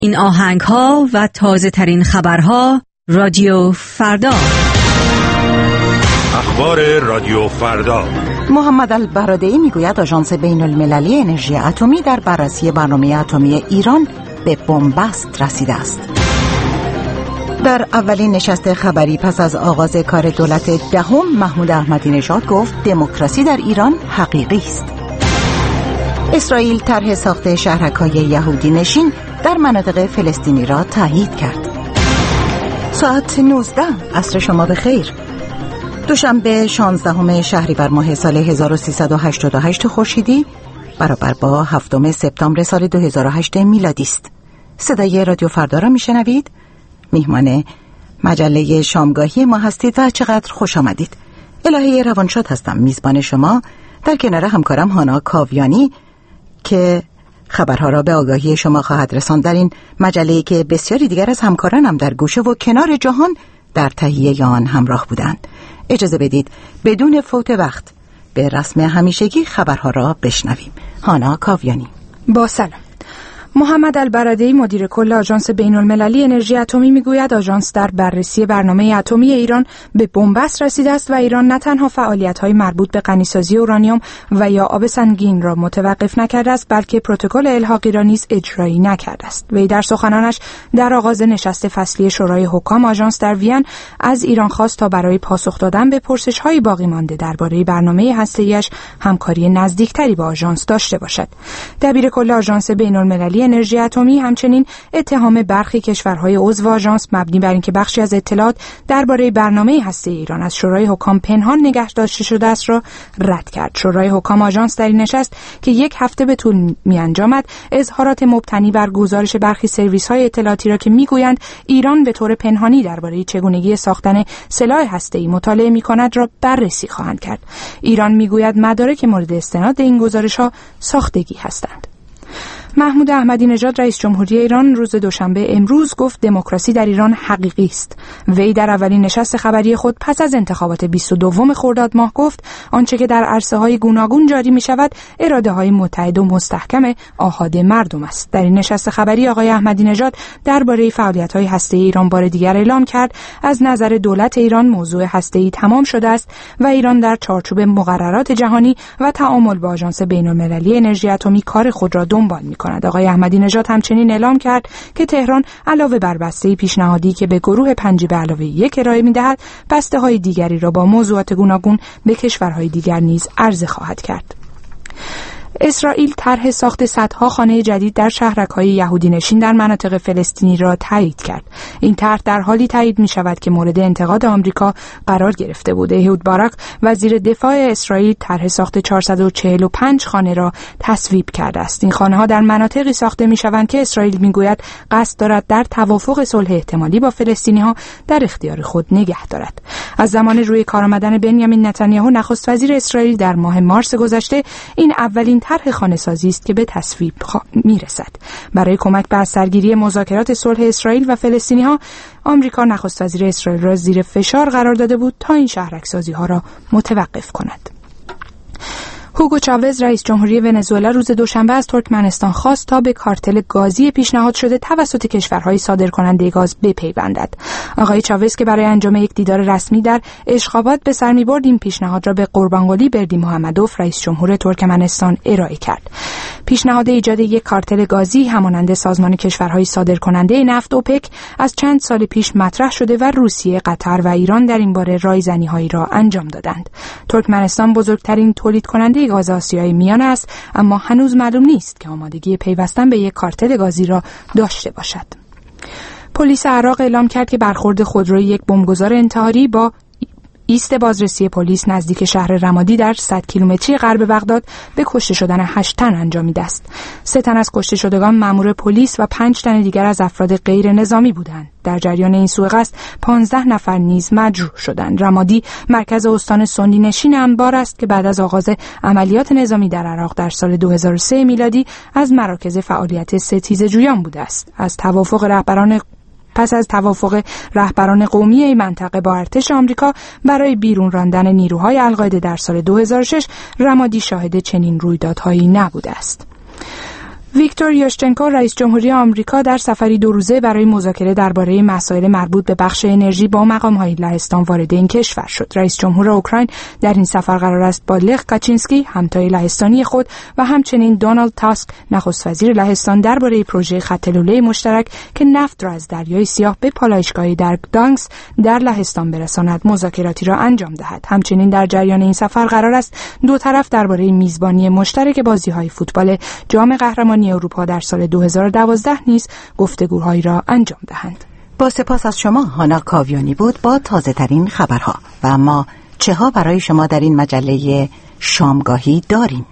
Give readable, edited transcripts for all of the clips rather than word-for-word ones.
این آهنگ‌ها و تازه‌ترین خبرها رادیو فردا. اخبار رادیو فردا. محمد البرادعی میگوید آژانس بین المللی انرژی اتمی در بررسی برنامه اتمی ایران به بنبست رسیده است. در اولین نشست خبری پس از آغاز کار دولت دهم، محمود احمدی نژاد گفت دموکراسی در ایران حقیقی است. اسرائیل طرح ساخت شهرک‌های یهودی نشین در مناطق فلسطینی را تایید کرد. ساعت 19 عصر شما بخیر. دوشنبه 16 شهریور ماه سال 1388 خورشیدی برابر با 7 سپتامبر سال 2008 میلادی است. صدای رادیو فردا را میشنوید. میهمان مجله شامگاهی ما هستید و چقدر خوش آمدید. الهه روانشاد هستم، میزبان شما، در کنار همکارم هانا کاویانی که خبرها را به آگاهی شما خواهد رساند در این مجله‌ای که بسیاری دیگر از همکارانم در گوشه و کنار جهان در تهیه آن همراه بودند. اجازه بدید بدون فوت وقت به رسم همیشگی خبرها را بشنویم. هانا کاویانی. با سلام. محمد البرادعی مدیر کل آژانس بین المللی انرژی اتمی میگوید آژانس در بررسی برنامه اتمی ایران به بنبست رسیده است و ایران نه تنها فعالیت‌های مربوط به غنیسازی اورانیوم و یا آب سنگین را متوقف نکرده است، بلکه پروتکل الحاقی را نیز اجرایی نکرده است. وی در سخنانش در آغاز نشست فصلی شورای حکام آژانس در وین از ایران خواست تا برای پاسخ دادن به پرسش‌های باقی مانده درباره برنامه هسته‌ایش همکاری نزدیکتری با آژانس داشته باشد. دبیر کل آژانس بین المللی انرژی اتمی همچنین اتهام برخی کشورهای عضو آژانس مبنی بر اینکه بخشی از اطلاعات درباره برنامه هسته ایران از شورای حکام پنهان نگه داشته شده است را رد کرد. شورای حکام آژانس در این نشست که یک هفته به طول می‌انجامد اظهارات مبتنی بر گزارش برخی سرویس‌های اطلاعاتی را که می‌گویند ایران به طور پنهانی درباره چگونگی ساختن سلاح هسته‌ای مطالعه می‌کند را بررسی خواهند کرد. ایران می‌گوید مدارک مورد استناد این گزارش‌ها ساختگی هستند. محمود احمدی نژاد رئیس جمهوری ایران روز دوشنبه امروز گفت دموکراسی در ایران حقیقی است. وی در اولین نشست خبری خود پس از انتخابات 22 خرداد ماه گفت آنچه که در عرصه‌های گوناگون جاری می‌شود اراده‌های متحد و مستحکم آحاد مردم است. در این نشست خبری آقای احمدی نژاد درباره فعالیت‌های هسته‌ای ایران بار دیگر اعلام کرد از نظر دولت ایران موضوع هسته‌ای تمام شده است و ایران در چارچوب مقررات جهانی و تعامل با آژانس بین‌المللی انرژی اتمی کار خود را دنبال می‌کند. آقای احمدی نژاد همچنین اعلام کرد که تهران علاوه بر بسته پیشنهادی که به گروه 5+1 ارائه می‌دهد، بسته‌های دیگری را با موضوعات گوناگون به کشورهای دیگر نیز عرضه خواهد کرد. اسرائیل طرح ساخت صدها خانه جدید در شهرک‌های یهودی نشین در مناطق فلسطینی را تایید کرد. این طرح در حالی تایید می‌شود که مورد انتقاد آمریکا قرار گرفته بود. اهود باراک وزیر دفاع اسرائیل طرح ساخت 445 خانه را تصویب کرده است. این خانه‌ها در مناطقی ساخته می‌شوند که اسرائیل می‌گوید قصد دارد در توافق صلح احتمالی با فلسطینی‌ها در اختیار خود نگه دارد. از زمان روی کار آمدن بنیامین نتانیاهو نخست وزیر اسرائیل در ماه مارس گذشته، این اولین طرح خانه‌سازی است که به تصویب میرسد. برای کمک به از سرگیری مذاکرات صلح اسرائیل و فلسطینی‌ها، آمریکا نخست وزیر اسرائیل را زیر فشار قرار داده بود تا این شهرک‌سازی‌ها را متوقف کند. هوگو چاوز رئیس جمهوری ونزوئلا روز دوشنبه از ترکمنستان خواست تا به کارتل گازی پیشنهاد شده توسط کشورهای صادرکننده گاز بپیوندد. آقای چاوز که برای انجام یک دیدار رسمی در اشخاباد به سر می‌برد، این پیشنهاد را به قربانقلی بردی محمدوف رئیس جمهور ترکمنستان ارائه کرد. پیشنهاد ایجاد یک کارتل گازی همانند سازمان کشورهای صادرکننده نفت اوپک از چند سال پیش مطرح شده و روسیه، قطر و ایران در این باره رایزنی‌هایی را انجام دادند. ترکمنستان بزرگترین تولید کننده گاز آسیای میانه است، اما هنوز معلوم نیست که آمادگی پیوستن به یک کارتل گازی را داشته باشد. پلیس عراق اعلام کرد که برخورد خودروی یک بمبگذار انتحاری با ایست بازرسی پلیس نزدیک شهر رمادی در 100 کیلومتری غرب بغداد به کشته شدن 8 تن انجامیده است. 3 تن از کشته شدگان مأمور پلیس و 5 تن دیگر از افراد غیر نظامی بودند. در جریان این سوء قصد 15 نفر نیز مجروح شدند. رمادی مرکز استان سنی نشین انبار است که بعد از آغاز عملیات نظامی در عراق در سال 2003 میلادی از مراکز فعالیت ستیزجویان بوده است. پس از توافق رهبران قومی این منطقه با ارتش آمریکا برای بیرون راندن نیروهای القاعده در سال 2006 رمادی شاهد چنین رویدادهایی نبوده است. ویکتور یوشچنکو رئیس جمهوری آمریکا در سفری 2 روزه برای مذاکره درباره مسائل مربوط به بخش انرژی با مقام‌های لهستان وارد این کشور شد. رئیس جمهور اوکراین در این سفر قرار است با لخ کاچینسکی همتای لهستانی خود و همچنین دونالد تاسک نخست وزیر لهستان درباره پروژه خط لوله مشترک که نفت را از دریای سیاه به پالایشگاهی در گدانسک در لهستان برساند مذاکراتی را انجام دهد. همچنین در جریان این سفر قرار است دو طرف درباره میزبانی مشترک بازی‌های فوتبال جام قهرمانی اروپا در سال 2012 نیز گفتگوهایی را انجام دهند. با سپاس از شما هانا کاویانی بود با تازه ترین خبرها. و اما چه ها برای شما در این مجله شامگاهی داریم؟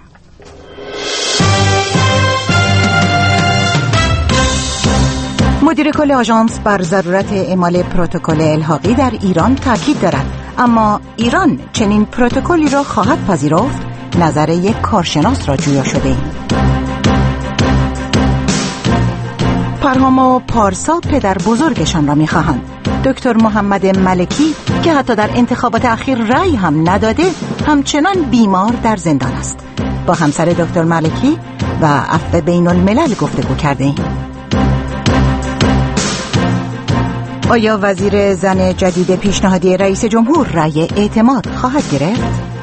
مدیر کل آژانس بر ضرورت اعمال پروتکل الحاقی در ایران تاکید دارد، اما ایران چنین پروتکلی را خواهد پذیرفت؟ نظر یک کارشناس را جویا شده ایم. پرهام و پارسا پدر بزرگشان را می‌خواهند. دکتر محمد ملکی که حتی در انتخابات اخیر رأی هم نداده همچنان بیمار در زندان است. با همسر دکتر ملکی و عفو بین الملل گفتگو کرده ایم. آیا وزیر زن جدید پیشنهادی رئیس جمهور رأی اعتماد خواهد گرفت؟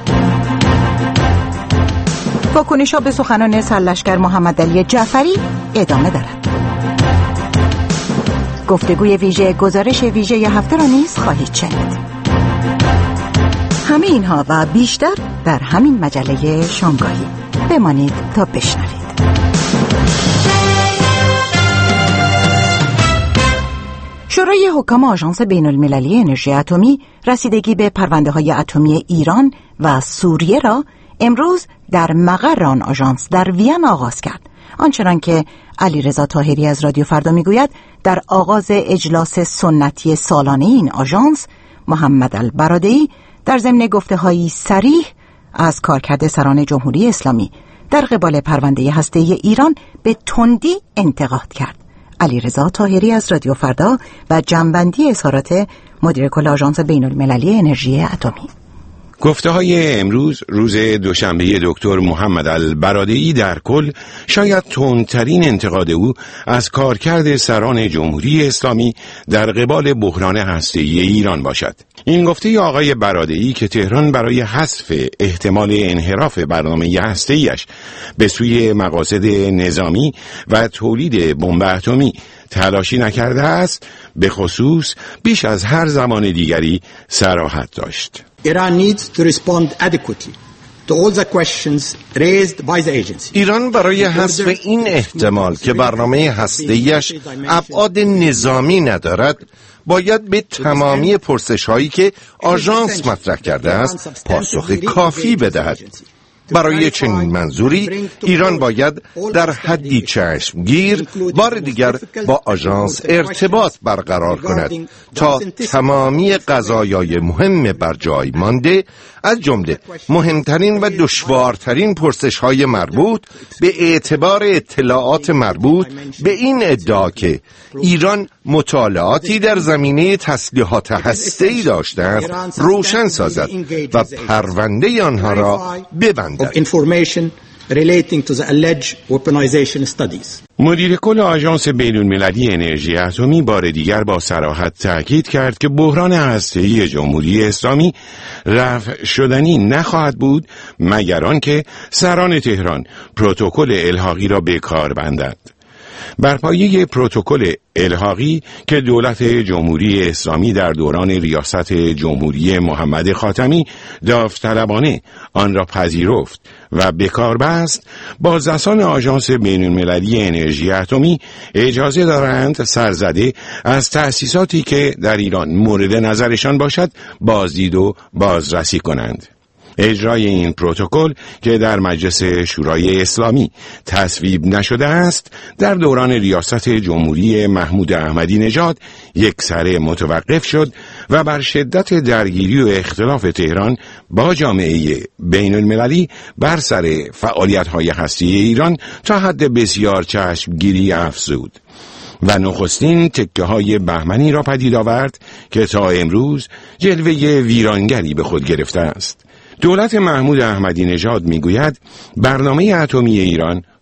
واکنش‌ها به سخنان سرلشکر محمد علی جعفری ادامه دارد. گفتگوی ویژه گزارش ویژه هفته را نیز خواهید شنید. همه اینها و بیشتر در همین مجله شامگاهی. بمانید تا بشنوید. شورای حکام آژانس بین المللی انرژی اتمی رسیدگی به پرونده‌های اتمی ایران و سوریه را امروز در مقر آن آژانس در وین آغاز کرد. آنچنان که علیرضا طاهری از رادیو فردا میگوید، در آغاز اجلاس سنتی سالانه این آژانس، محمد البرادعی در ضمن گفته‌هایی صریح از کارکرد سران جمهوری اسلامی در قبال پرونده هسته‌ای ایران به تندی انتقاد کرد. علیرضا طاهری از رادیو فردا و جمع‌بندی اظهارات مدیر کل آژانس بین المللی انرژی اتمی. گفته‌های امروز روز دوشنبه دکتر محمد البرادعی در کل شاید تندترین انتقاد او از کارکرد سران جمهوری اسلامی در قبال بحران هسته‌ای ایران باشد. این گفته آقای برادعی که تهران برای حذف احتمال انحراف برنامه هسته‌ایش به سوی مقاصد نظامی و تولید بمب اتمی تلاشی نکرده است، به خصوص بیش از هر زمان دیگری صراحت داشت. Iran needs to respond adequately to all the questions raised by the agency. ایران برای حذف این احتمال که برنامه هسته‌ایش ابعاد نظامی ندارد، باید به تمامی پرسش‌هایی که آژانس مطرح کرده است پاسخ کافی بدهد. برای چنین منظوری ایران باید در حدی چشمگیر بار دیگر با آژانس ارتباط برقرار کند تا تمامی قضایای مهم بر جای مانده، از جمله مهمترین و دشوارترین پرسش‌های مربوط به اعتبار اطلاعات مربوط به این ادعا که ایران مطالعاتی در زمینه تسلیحات هسته‌ای داشته است روشن سازد و پرونده آنها را ببندد. مدیر کل آژانس بین المللی انرژی اتمی بار دیگر با صراحت تاکید کرد که بحران هسته‌ای جمهوری اسلامی رفع شدنی نخواهد بود مگر آنکه سران تهران پروتکل الحاقی را به کار بندند. بر پایه پروتکل الحاقی که دولت جمهوری اسلامی در دوران ریاست جمهوری محمد خاتمی داوطلبانه آن را پذیرفت و به کار بست، بازرسان آژانس بین المللی انرژی اتمی اجازه دارند سرزده از تأسیساتی که در ایران مورد نظرشان باشد بازدید و بازرسی کنند. اجرای این پروتکل که در مجلس شورای اسلامی تصویب نشده است، در دوران ریاست جمهوری محمود احمدی نژاد یکسره متوقف شد و بر شدت درگیری و اختلاف تهران با جامعه بین المللی بر سر فعالیت‌های هسته‌ای ایران تا حد بسیار چشمگیری افزود و نخستین تکه‌های بهمنی را پدید آورد که تا امروز جلوه ویرانگری به خود گرفته است. دولت محمود احمدی نژاد میگوید برنامه اتمی ایران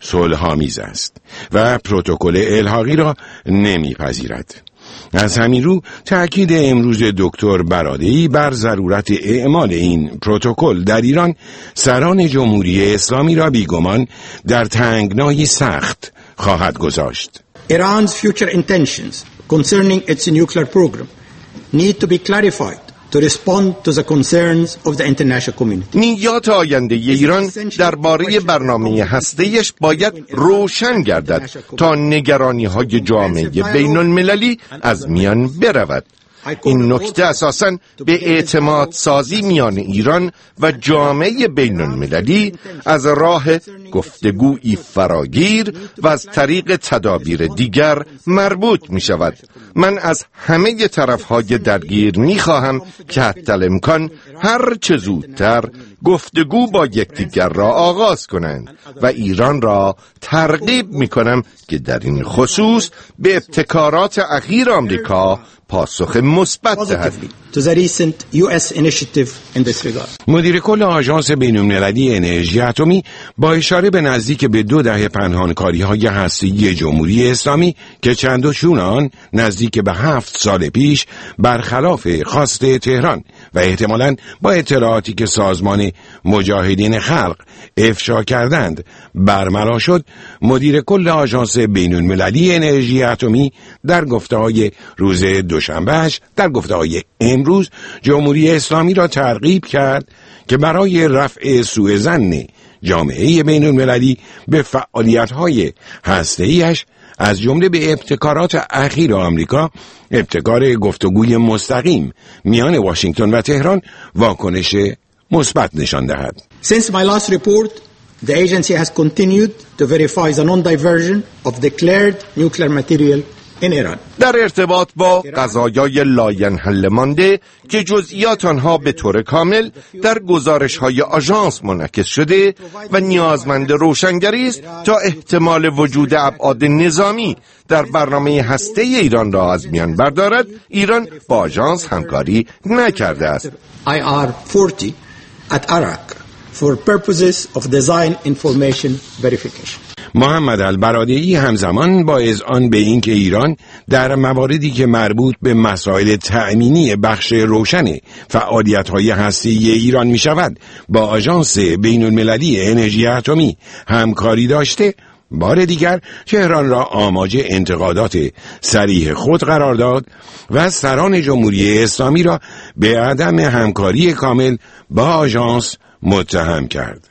صلح‌آمیز است و پروتکل الحاقی را نمیپذیرد. از همین رو تأکید امروز دکتر برادعی بر ضرورت اعمال این پروتکل در ایران سران جمهوری اسلامی را بیگمان در تنگنایی سخت خواهد گذاشت. Iran's future intentions concerning its nuclear program need to be clarified to respond to the concerns of the international community. نیات آینده ایران درباره برنامه هسته‌ایش باید روشن گردد تا نگرانی‌های جامعه بین‌المللی از میان برود. این نکته اساساً به اعتماد سازی میان ایران و جامعه بین‌المللی از راه گفتگویی فراگیر و از طریق تدابیر دیگر مربوط می شود. من از همه طرف‌های درگیر می خواهم که حتی الامکان هر چه زودتر گفتگو با یکدیگر را آغاز کنند و ایران را ترغیب می کنم که در این خصوص به ابتکارات اخیر آمریکا پاسخ مثبت دهد. مدیر کل آژانس بین‌المللی انرژی اتمی با اشاره به نزدیک به 2 دهه پنهانکاری‌های هسته‌ای جمهوری اسلامی که چند و چون آن نزدیک به 7 سال پیش برخلاف خواست تهران و احتمالاً با اطلاعاتی که سازمان مجاهدین خلق افشا کردند برملا شد، مدیر کل آژانس بین‌المللی انرژی اتمی در گفته‌های روز دوشنبهش در گفته‌های امروز جمهوری اسلامی را ترغیب کرد که برای رفع سوء ظن جامعه بین‌المللی به فعالیت‌های هسته‌ایش از جمله به ابتکارات اخیر آمریکا، ابتکار گفتگوی مستقیم میان واشنگتن و تهران، واکنش مثبت نشان دهد. Since my last report, the agency has continued to verify the non-diversion of declared nuclear material in Iran. در ارتباط با قضایای لاینحل مانده که جزئیات آنها به طور کامل در گزارش‌های آژانس منعکس شده و نیازمند روشنگری است تا احتمال وجود ابعاد نظامی در برنامه هسته‌ای ایران را از میان بردارد، ایران با آژانس همکاری نکرده است. IR-40 at Arak for purposes of design information verification. محمد البرادعی همزمان با اذعان به این که ایران در مواردی که مربوط به مسائل تأمینی بخش روشن فعالیت‌های هسته‌ای ایران می شود با آژانس بین‌المللی انرژی اتمی همکاری داشته، بار دیگر تهران را آماج انتقادات صریح خود قرار داد و سران جمهوری اسلامی را به عدم همکاری کامل با آژانس متهم کرد.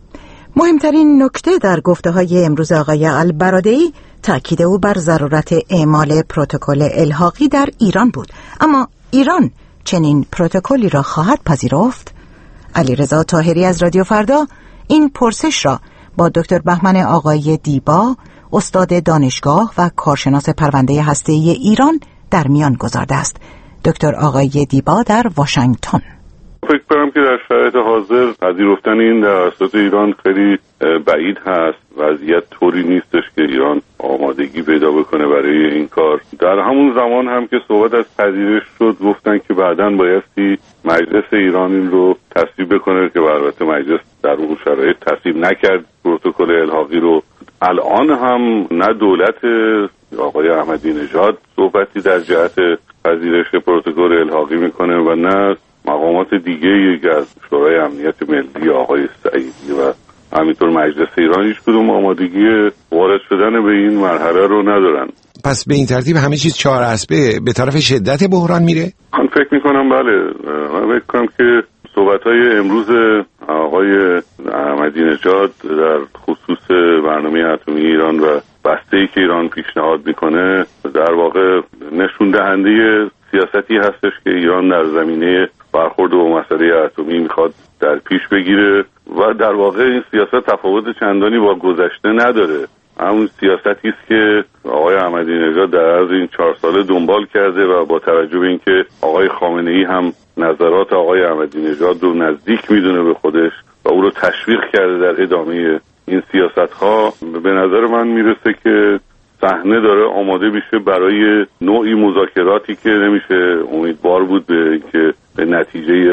مهمترین نکته در گفته‌های امروز آقای البرادعی تأکید او بر ضرورت اعمال پروتکل الحاقی در ایران بود. اما ایران چنین پروتکلی را خواهد پذیرفت؟ علیرضا طاهری از رادیو فردا این پرسش را با دکتر بهمن آقای دیبا، استاد دانشگاه و کارشناس پرونده هسته‌ای ایران در میان گذارده است. دکتر آقای دیبا در واشنگتن. فکر کنم که در شرایط حاضر پذیرفتن این در توسط ایران خیلی بعید هست. وضعیت طوری نیستش که ایران آمادگی پیدا بکنه برای این کار. در همون زمان هم که صحبت از پذیرش شد گفتن که بعداً بایستی مجلس ایران این رو تصویب بکنه که البته مجلس در اون شرایط تصویب نکرد پروتکل الحاقی رو. الان هم نه دولت آقای احمدی نژاد صحبتی در جهت پذیرش پروتکل الحاقی میکنه و نه مقامات دیگه که از شورای امنیت ملی آقای سعیدی و همینطور مجلس ایران هیچ کدوم آمادگی وارد شدن به این مرحله رو ندارن. پس به این ترتیب همه چیز چهاراسبه به طرف شدت بحران میره؟ من فکر میکنم بله. من فکر کنم که صحبت‌های امروز آقای احمدی نژاد در خصوص برنامه اتمی ایران و بسته‌ای که ایران پیشنهاد میکنه در واقع نشون دهنده سیاستی هستش که ایران در زمینه برخورد با مسئله اتمی میخواد در پیش بگیره و در واقع این سیاست تفاوت چندانی با گذشته نداره. همون سیاستی است که آقای احمدی نژاد در عرض این 4 ساله دنبال کرده و با توجه به اینکه آقای خامنه‌ای هم نظرات آقای احمدی نژاد رو نزدیک میدونه به خودش و او رو تشویق کرده در ادامه این سیاست‌ها، به نظر من میرسه که صحنه داره آماده میشه برای نوعی مذاکراتی که نمیشه امیدوار بود به اینکه به نتیجه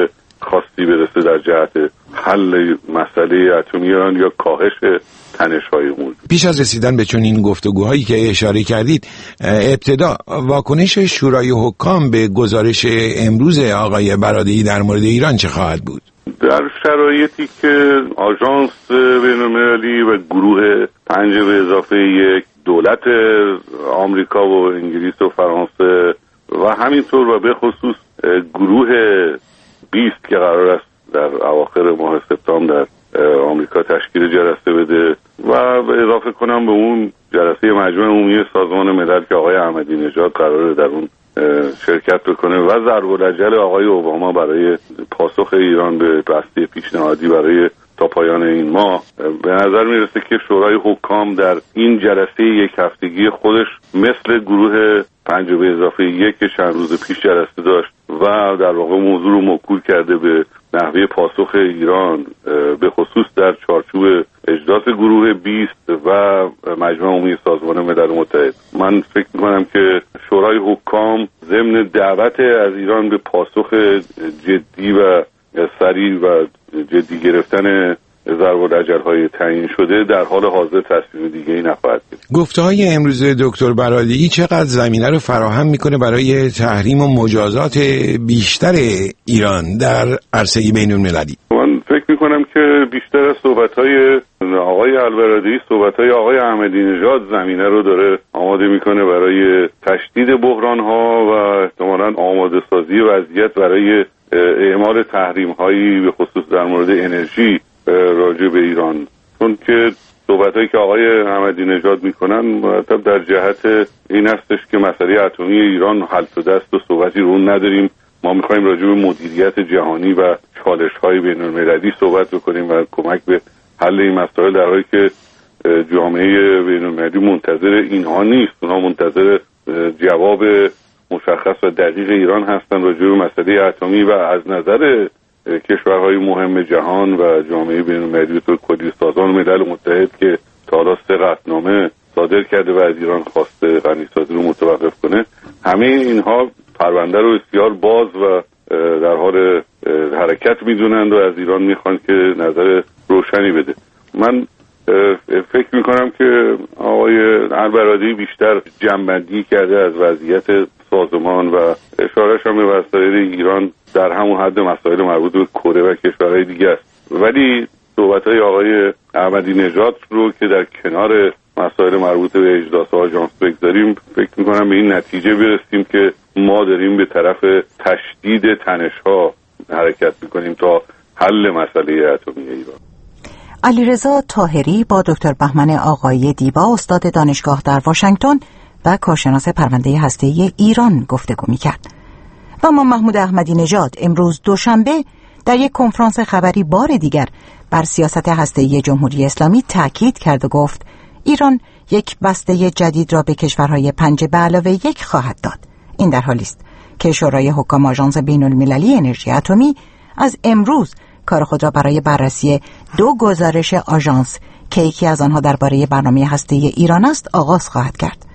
خاصی برسه در جهت حل مسئله اتمی ایران یا کاهش تنش‌های اون. پیش از رسیدن به چنین گفتگوهایی که اشاره کردید، ابتدا واکنش شورای حکام به گزارش امروز آقای برادعی در مورد ایران چه خواهد بود؟ در شرایطی که آژانس بین‌المللی و گروه 5 به اضافه 1 دولت آمریکا و انگلیس و فرانسه و همینطور و به خصوص گروه 20 که قرار است در اواخر ماه سپتامبر در آمریکا تشکیل جلسه بده و اضافه کنم به اون جلسه مجمع عمومی سازمان ملل که آقای احمدی نژاد قراره در اون شرکت بکنه و ضرب العجل آقای اوباما برای پاسخ ایران به بسته پیشنهادی برای تا پایان این ماه، به نظر میرسه که شورای حکام در این جلسه یک هفتگی خودش مثل گروه 5 به اضافه 1 که چند روز پیش جلسه داشت و در واقع موضوع رو موکول کرده به نحوه پاسخ ایران به خصوص در چارچوب اجلاس گروه 20 و مجمع عمومی سازمان ملل متحد. من فکر می‌کنم که شورای حکام ضمن دعوت از ایران به پاسخ جدی و سریع و جدی گرفتن ضرب العجل‌های تعیین شده در حال حاضر تصمیم دیگه‌ای نخواهد گرفت. گفته‌های امروز دکتر برادعی چقدر زمینه رو فراهم می‌کنه برای تحریم و مجازات بیشتر ایران در عرصه بین‌المللی؟ من فکر می‌کنم که بیشتر از صحبت‌های آقای البرادعی صحبت‌های آقای احمدی نژاد زمینه رو داره آماده می‌کنه برای تشدید بحران‌ها و احتمالاً آماده‌سازی وضعیت برای اعمال تحریم‌هایی به خصوص در مورد انرژی راجع به ایران، چون که صحبتایی که آقای احمدی نژاد میکنن مرتب در جهت این هستش که مسئله اتمی ایران حل شده است و صحبتی رو نداریم. ما میخوایم راجع به مدیریت جهانی و چالش‌های بین‌المللی صحبت بکنیم و کمک به حل این مسائل، در حالی که جامعه بین‌المللی منتظر اینها نیست. اونها منتظر جواب مشخص و دقیق ایران هستن راجع به مسئله اتمی و از نظر کشورهای مهم جهان و جامعه بین‌المللی به کلی سازمان ملل متحد که تا حالا 3 قطعنامه صادر کرده و از ایران خواسته غنیسازی رو متوقف کنه، همه اینها پرونده رو بسیار باز و در حال حرکت میدونند و از ایران میخوان که نظر روشنی بده. من فکر میکنم که آقای البرادعی بیشتر جنبندی کرده از وضعیت سازمان و اشارهش هم به مسائل ایران در همون حد مسائل مربوط به کره و کشورهای دیگه است، ولی صحبت‌های آقای احمدی نژاد رو که در کنار مسائل مربوط به اجلاس آژانس بگذاریم، فکر میکنم به این نتیجه برسیم که ما داریم به طرف تشدید تنش‌ها حرکت میکنیم تا حل مسئله اتمی ایران. علیرضا طاهری با دکتر بهمن آقای دیبا استاد دانشگاه در واشنگتن و کارشناس پرونده هسته‌ای ایران گفتگو می‌کرد. و اما محمود احمدی نژاد امروز دوشنبه در یک کنفرانس خبری بار دیگر بر سیاست هسته‌ای جمهوری اسلامی تاکید کرد و گفت ایران یک بسته جدید را به کشورهای 5 به علاوه 1 خواهد داد. این در حالی است که شورای حکام آژانس بین‌المللی انرژی اتمی از امروز کار خود را برای بررسی 2 گزارش آژانس که یکی از آنها درباره برنامه هسته‌ای ایران است آغاز خواهد کرد.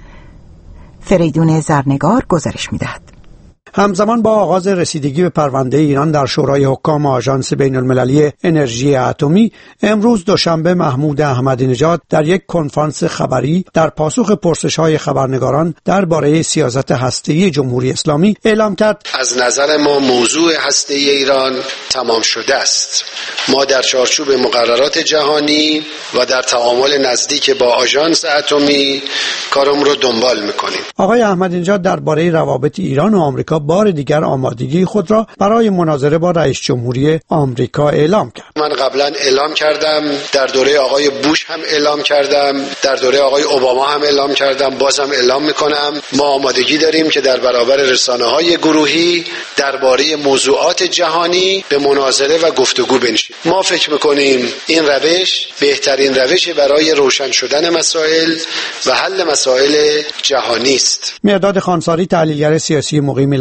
فریدون زرنگار گزارش می‌دهد. همزمان با آغاز رسیدگی به پرونده ایران در شورای حکام آژانس بین‌المللی انرژی اتمی، امروز دوشنبه محمود احمدی نژاد در یک کنفرانس خبری در پاسخ پرسش‌های خبرنگاران درباره سیاست هسته‌ای جمهوری اسلامی اعلام کرد: از نظر ما موضوع هسته‌ای ایران تمام شده است. ما در چارچوب مقررات جهانی و در تعامل نزدیک با آژانس اتمی کارم رو دنبال می‌کنیم. آقای احمدی نژاد درباره روابط ایران و آمریکا بار دیگر آمادگی خود را برای مناظره با رئیس جمهوری آمریکا اعلام کرد. من قبلا اعلام کردم، در دوره آقای بوش هم اعلام کردم، در دوره آقای اوباما هم اعلام کردم، بازم اعلام میکنم. ما آمادگی داریم که در برابر رسانه‌های گروهی درباره موضوعات جهانی به مناظره و گفتگو بنشیم. ما فکر میکنیم این روش بهترین روش برای روشن شدن مسائل و حل مسائل جهانی است. مرداد خانساری، تحلیلگر سیاسی مقیم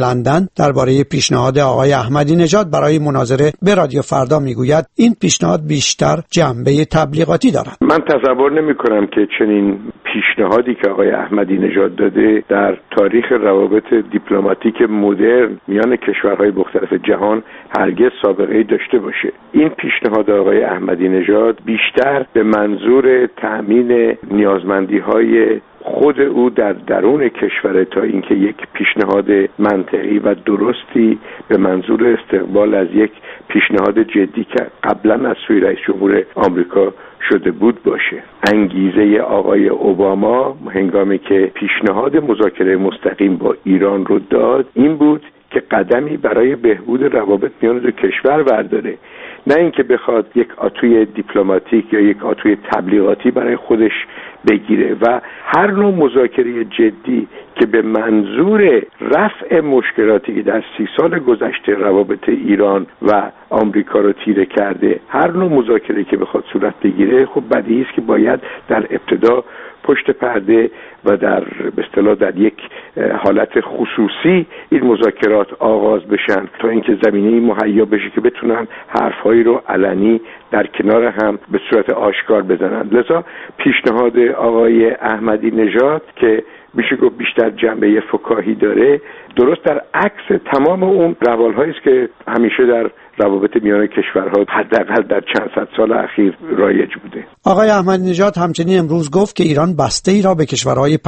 لندن درباره پیشنهاد آقای احمدی نژاد برای مناظره به رادیو فردا میگوید این پیشنهاد بیشتر جنبه تبلیغاتی دارد. من تصور نمی‌کنم که چنین پیشنهادی که آقای احمدی نژاد داده در تاریخ روابط دیپلماتیک مدرن میان کشورهای مختلف جهان هرگز سابقه‌ای داشته باشه. این پیشنهاد آقای احمدی نژاد بیشتر به منظور تأمین نیازمندی‌های خود او در درون کشور تا اینکه یک پیشنهاد منطقی و درستی به منظور استقبال از یک پیشنهاد جدی که قبلا از سوی رئیس جمهور آمریکا شده بود باشه. انگیزه آقای اوباما هنگامی که پیشنهاد مذاکره مستقیم با ایران رو داد این بود که قدمی برای بهبود روابط میان دو کشور برداره، نه اینکه بخواد یک آتوی دیپلماتیک یا یک آتوی تبلیغاتی برای خودش بگیره. و هر نوع مذاکره جدی که به منظور رفع مشکلاتی که در 30 سال گذشته روابط ایران و آمریکا رو تیره کرده، هر نوع مذاکره که بخواد صورت بگیره، خب بدیهی است که باید در ابتدا پشت پرده و در به اصطلاح در یک حالت خصوصی این مذاکرات آغاز بشن تا اینکه زمینه‌ای مهیا بشه که بتونن حرف‌هایی رو علنی در کنار هم به صورت آشکار بزنن. لذا پیشنهاد آقای احمدی نژاد که میشه گفت بیشتر جنبه فکاهی داره، درست در عکس تمام اون روال‌هایی است که همیشه در روابط میان کشورها حداقل در چند صد سال اخیر رایج بوده. آقای احمدی نژاد همچنین امروز گفت که ایران بسته‌ای را به کشورهای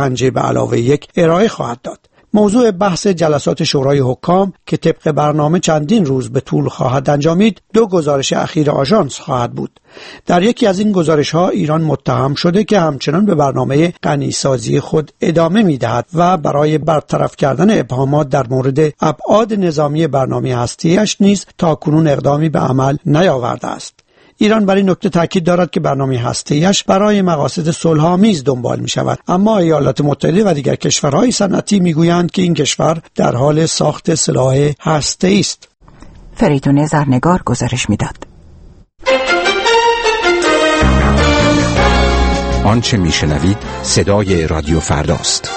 5+1 ارائه خواهد داد. موضوع بحث جلسات شورای حکام که طبق برنامه چندین روز به طول خواهد انجامید 2 گزارش اخیر آژانس خواهد بود. در یکی از این گزارش‌ها ایران متهم شده که همچنان به برنامه غنیسازی خود ادامه می‌دهد و برای برطرف کردن ابهامات در مورد ابعاد نظامی برنامه هسته‌ایش نیز تاکنون اقدامی به عمل نیاورده است. ایران بر این نکته تاکید دارد که برنامه هسته‌ایش برای مقاصد صلح‌آمیز دنبال می‌شود، اما ایالات متحده و دیگر کشورهای صنعتی می‌گویند که این کشور در حال ساخت سلاح هسته‌ای است. فریدون زرنگار گزارش می‌داد. آنچه می‌شنوید صدای رادیو فرداست.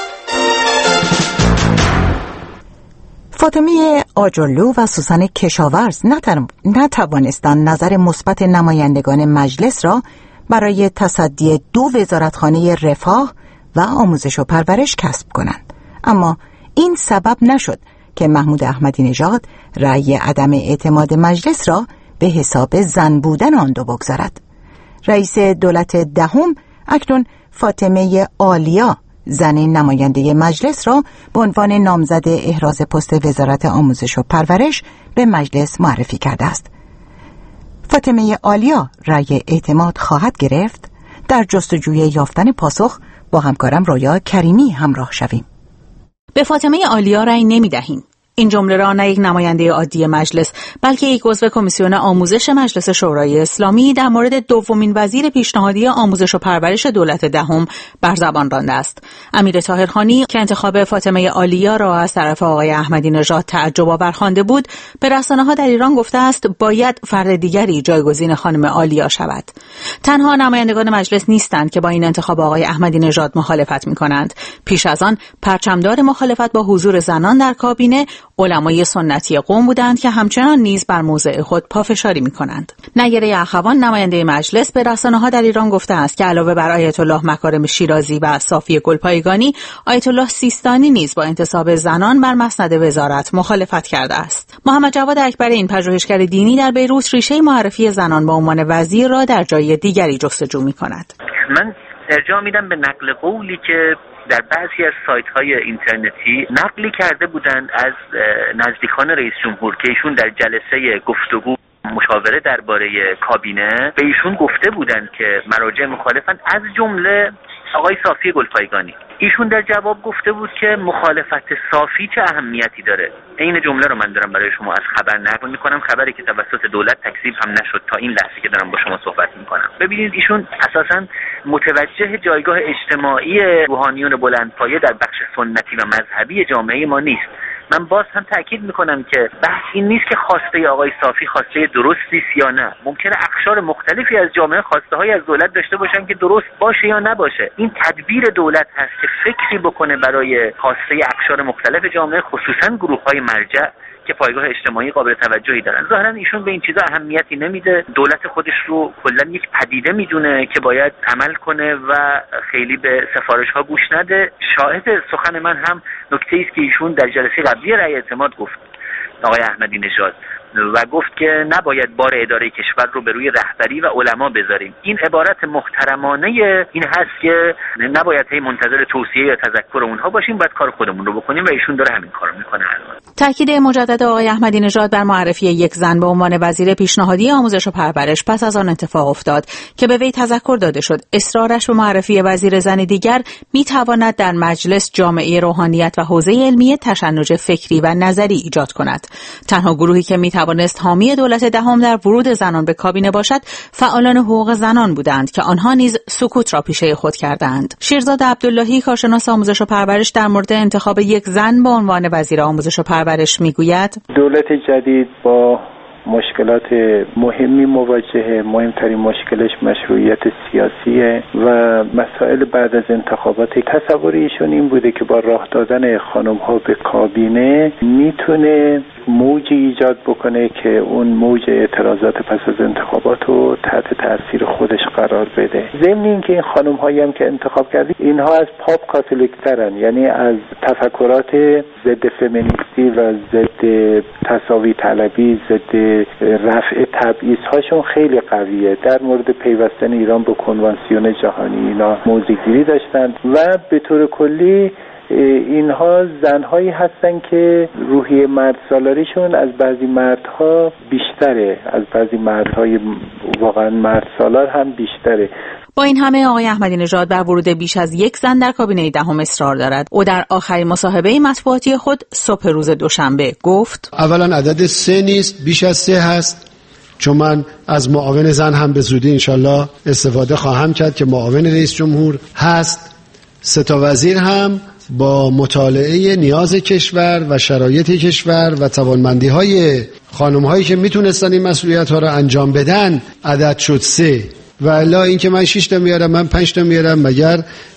فاطمه آجرلو و سوسن کشاورز نتوانستند نظر مثبت نمایندگان مجلس را برای تصدی 2 وزارتخانه رفاه و آموزش و پرورش کسب کنند. اما این سبب نشد که محمود احمدی نژاد رأی عدم اعتماد مجلس را به حساب زن بودن آن دو بگذارد. رئیس دولت دهم اکنون فاطمه آلیا زن نماینده مجلس را به عنوان نامزد احراز پست وزارت آموزش و پرورش به مجلس معرفی کرده است. فاطمه آلیا رأی اعتماد خواهد گرفت؟ در جستجوی یافتن پاسخ با همکارم رویا کریمی همراه شویم. به فاطمه آلیا رأی نمی‌دهیم. این جمله را نه یک نماینده عادی مجلس بلکه یک عضو کمیسیون آموزش مجلس شورای اسلامی در مورد دومین وزیر پیشنهادی آموزش و پرورش دولت دهم بر زبان رانده است. امیر طاهرخانی که انتخاب فاطمه آلیا را از طرف آقای احمدی نژاد تعجب آور خوانده بود، به رسانه‌ها در ایران گفته است باید فرد دیگری جایگزین خانم آلیا شود. تنها نمایندگان مجلس نیستند که با این انتخاب آقای احمدی نژاد مخالفت می‌کنند. پیش از آن پرچمدار مخالفت با حضور زنان در کابینه علمای سنتی قم بودند که همچنان نیز بر موضع خود پافشاری می‌کنند. نیره اخوان نماینده مجلس به رسانه‌ها در ایران گفته است که علاوه بر آیت الله مکارم شیرازی و صافی گلپایگانی، آیت الله سیستانی نیز با انتصاب زنان بر مسند وزارت مخالفت کرده است. محمد جواد اکبری، این پژوهشگر دینی در بیروت، ریشه معرفی زنان به عنوان وزیر را در جای دیگری جستجو می‌کند. من ارجاع میدم به نقل قولی که در بعضی از سایت‌های اینترنتی نقلی کرده بودند از نزدیکان رئیس جمهور که ایشون در جلسه گفتگو مشاوره درباره کابینه به ایشون گفته بودند که مراجع مخالفن، از جمله آقای صافی گلپایگانی. ایشون در جواب گفته بود که مخالفت صافی چه اهمیتی داره. این جمله رو من دارم برای شما از خبر نقل میکنم، خبری که توسط دولت تکذیب هم نشد تا این لحظه که دارم با شما صحبت میکنم. ببینید ایشون اساساً متوجه جایگاه اجتماعی روحانیون بلندپایه در بخش سنتی و مذهبی جامعه ما نیست. من باز هم تاکید میکنم که بحث این نیست که خواسته آقای صافی خواسته درستی است یا نه. ممکنه اقشار مختلفی از جامعه خواسته های از دولت داشته باشن که درست باشه یا نباشه. این تدبیر دولت هست که فکری بکنه برای خواسته اقشار مختلف جامعه، خصوصا گروه‌های مرجع که پایگاه اجتماعی قابل توجهی دارن. ظاهرا ایشون به این چیزا اهمیتی نمیده، دولت خودش رو کلا یک پدیده میدونه که باید عمل کنه و خیلی به سفارش‌ها گوش نده. شاهد سخن من هم نکته‌ای است که ایشون در جلسه قبلی رأی اعتماد گفت، آقای احمدی نژاد، و گفت که نباید بار اداره کشور رو به روی رهبری و علما بذاریم. این عبارت محترمانه این هست که نباید هی منتظر توصیه یا تذکر اونها باشیم، باید کار خودمون رو بکنیم و ایشون داره همین کارو میکنه. تاکید مجدد آقای احمدی نژاد بر معرفی یک زن به عنوان وزیر پیشنهادی آموزش و پرورش پس از آن اتفاق افتاد که به وی تذکر داده شد اصرارش به معرفی وزیر زن دیگر میتواند در مجلس جامعه روحانیت و حوزه علمی تشنج فکری و نظری ایجاد کند. تنها گروهی که میتوانست حامی دولت دهم در ورود زنان به کابینه باشد فعالان حقوق زنان بودند که آنها نیز سکوت را پیشه خود کردند. شیرزاد عبداللهی کارشناس آموزش و پرورش در مورد انتخاب یک زن به عنوان وزیر آموزش و پرورش میگوید دولت جدید با مشکلات مهمی مواجهه. مهمترین مشکلش مشروعیت سیاسیه و مسائل بعد از انتخابات. تصور ایشون این بوده که با راه دادن خانم‌ها به کابینه میتونه موجی ایجاد بکنه که اون موج اعتراضات پس از انتخابات رو تحت تاثیر خودش قرار بده. ضمن اینکه این خانم‌هایی هم که انتخاب کردید اینها از پاپ کاتولیک‌ترن، یعنی از تفکرات ضد فمینیستی و ضد تساوی طلبی، ضد رفع تبعیض هاشون خیلی قویه. در مورد پیوستن ایران به کنوانسیون جهانی اینا موضع‌گیری داشتند و به طور کلی اینها زنهایی هستن که روحیه مرد سالاریشون از بعضی مردها بیشتره، از بعضی مردهای واقعا مرد سالار هم بیشتره. با این همه آقای احمدی نژاد بر ورود بیش از یک زن در کابینه دهم اصرار دارد. او در آخرین مصاحبه مطبوعاتی خود صبح روز دوشنبه گفت: اولا عدد 3 نیست، بیش از 3 هست، چون من از معاون زن هم به زودی انشالله استفاده خواهم کرد که معاون رئیس جمهور هست. 3 تا وزیر هم با مطالعه نیاز کشور و شرایط کشور و توانمندی‌های خانم‌هایی که میتونستن این مسئولیت‌ها رو انجام بدن عدد شد 3. و الا اینکه من 6 تا میارم، من 5 تا میارم، مگر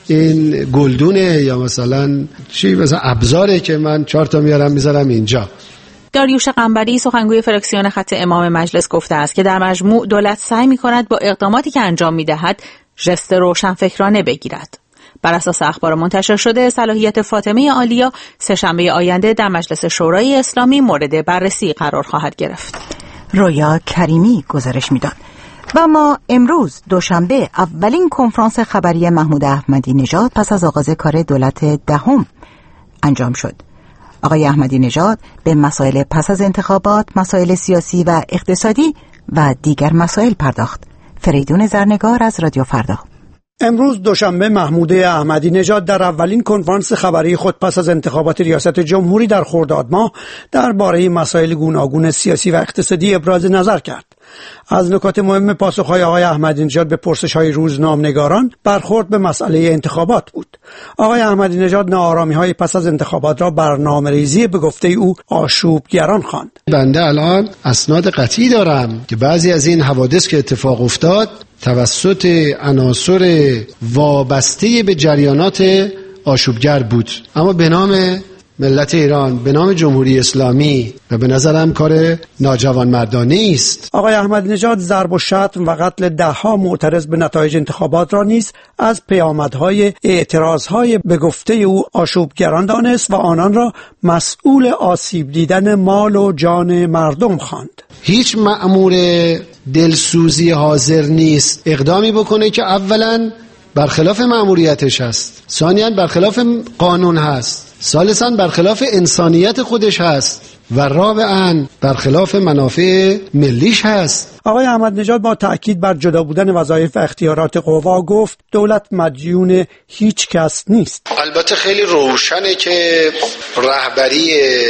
این گلدونه یا مثلا چی، مثلا ابزاره که من 4 تا میارم میذارم اینجا. داریوش قنبری سخنگوی فراکسیون خط امام مجلس گفته است که در مجموع دولت سعی می‌کند با اقداماتی که انجام می‌دهد ژست روشنفکرانه بگیرد. بر اساس اخبار منتشر شده صلاحیت فاطمه عالیا سه‌شنبه آینده در مجلس شورای اسلامی مورد بررسی قرار خواهد گرفت. رویا کریمی گزارش میداد. و ما امروز دوشنبه اولین کنفرانس خبری محمود احمدی نژاد پس از آغاز کار دولت دهم انجام شد. آقای احمدی نژاد به مسائل پس از انتخابات، مسائل سیاسی و اقتصادی و دیگر مسائل پرداخت. فریدون زرنگار از رادیو فردا. امروز دوشنبه محمود احمدی نژاد در اولین کنفرانس خبری خود پس از انتخابات ریاست جمهوری در خرداد ماه درباره مسائل گوناگون سیاسی و اقتصادی ابراز نظر کرد. از نکات مهم پاسخهای آقای احمدی نژاد به پرسش‌های روزنامه‌نگاران برخورد به مسئله انتخابات بود. آقای احمدی نژاد ناآرامی‌های پس از انتخابات را برنامه‌ریزی به گفته او آشوبگران خواند. بنده الان اسناد قطعی دارم که بعضی از این حوادث که اتفاق افتاد توسط عناصر وابسته به جریانات آشوبگر بود، اما به نام ملت ایران، به نام جمهوری اسلامی و به نظرم کار ناجوانمردانه است. آقای احمدی نژاد ضرب و شتم و قتل ده‌ها معترض به نتایج انتخابات را نیز از پیامدهای اعتراضهای به گفته او آشوبگران دانست و آنان را مسئول آسیب دیدن مال و جان مردم خواند. هیچ مأمور دلسوزی حاضر نیست اقدامی بکنه که اولا برخلاف مأموریتش هست، ثانیاً برخلاف قانون هست، ثالثاً برخلاف انسانیت خودش هست و رابعاً برخلاف منافع ملیش هست. آقای احمدی نژاد با تأکید بر جدا بودن وظایف و اختیارات قوا گفت دولت مدیون هیچ کس نیست. البته خیلی روشنه که رهبری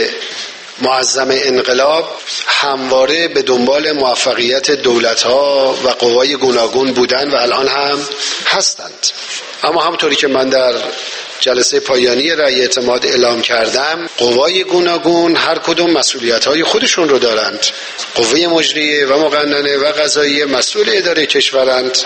معظم انقلاب همواره به دنبال موفقیت دولت‌ها و قوای گوناگون بودن و الان هم هستند. اما همونطوری که من در جلسه پایانی رأی اعتماد اعلام کردم، قوای گوناگون هر کدوم مسئولیت‌های خودشون رو دارند. قوه مجریه و مقننه و قضاییه مسئول اداره کشورند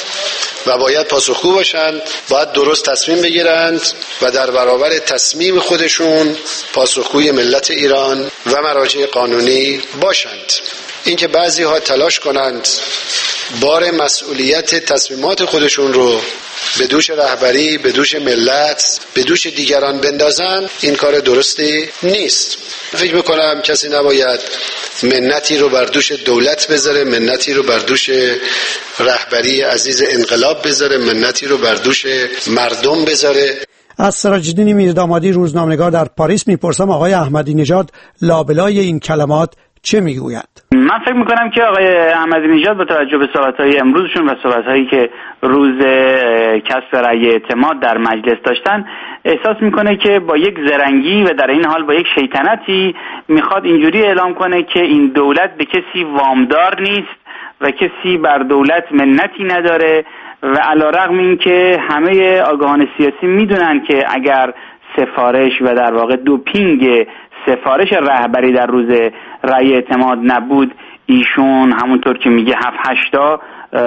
و باید پاسخگو باشند، باید درست تصمیم بگیرند و در برابر تصمیم خودشون پاسخگوی ملت ایران و مراجع قانونی باشند. اینکه بعضی ها تلاش کنند بار مسئولیت تصمیمات خودشون رو به دوش رهبری، به دوش ملت، به دوش دیگران بندازن، این کار درستی نیست. فکر میکنم کسی نباید منتی رو بر دوش دولت بذاره، منتی رو بر دوش رهبری عزیز انقلاب بذاره، منتی رو بر دوش مردم بذاره. از سراج الدین میردامادی روزنامه‌نگار در پاریس میپرسم آقای احمدی نژاد لابلای این کلمات چه میگوید؟ من فکر میکنم که آقای احمدی نژاد با توجه به صحبت‌های امروزشون و صحبت‌هایی که روز کسب رأی اعتماد در مجلس داشتن احساس میکنه که با یک زرنگی و در این حال با یک شیطنتی میخواد اینجوری اعلام کنه که این دولت به کسی وامدار نیست و کسی بر دولت منتی نداره و علیرغم این که همه آگاهان سیاسی میدونن که اگر سفارش و در واقع دوپینگ سفارش رهبری در روز رأی اعتماد نبود، ایشون همونطور که میگه 7-8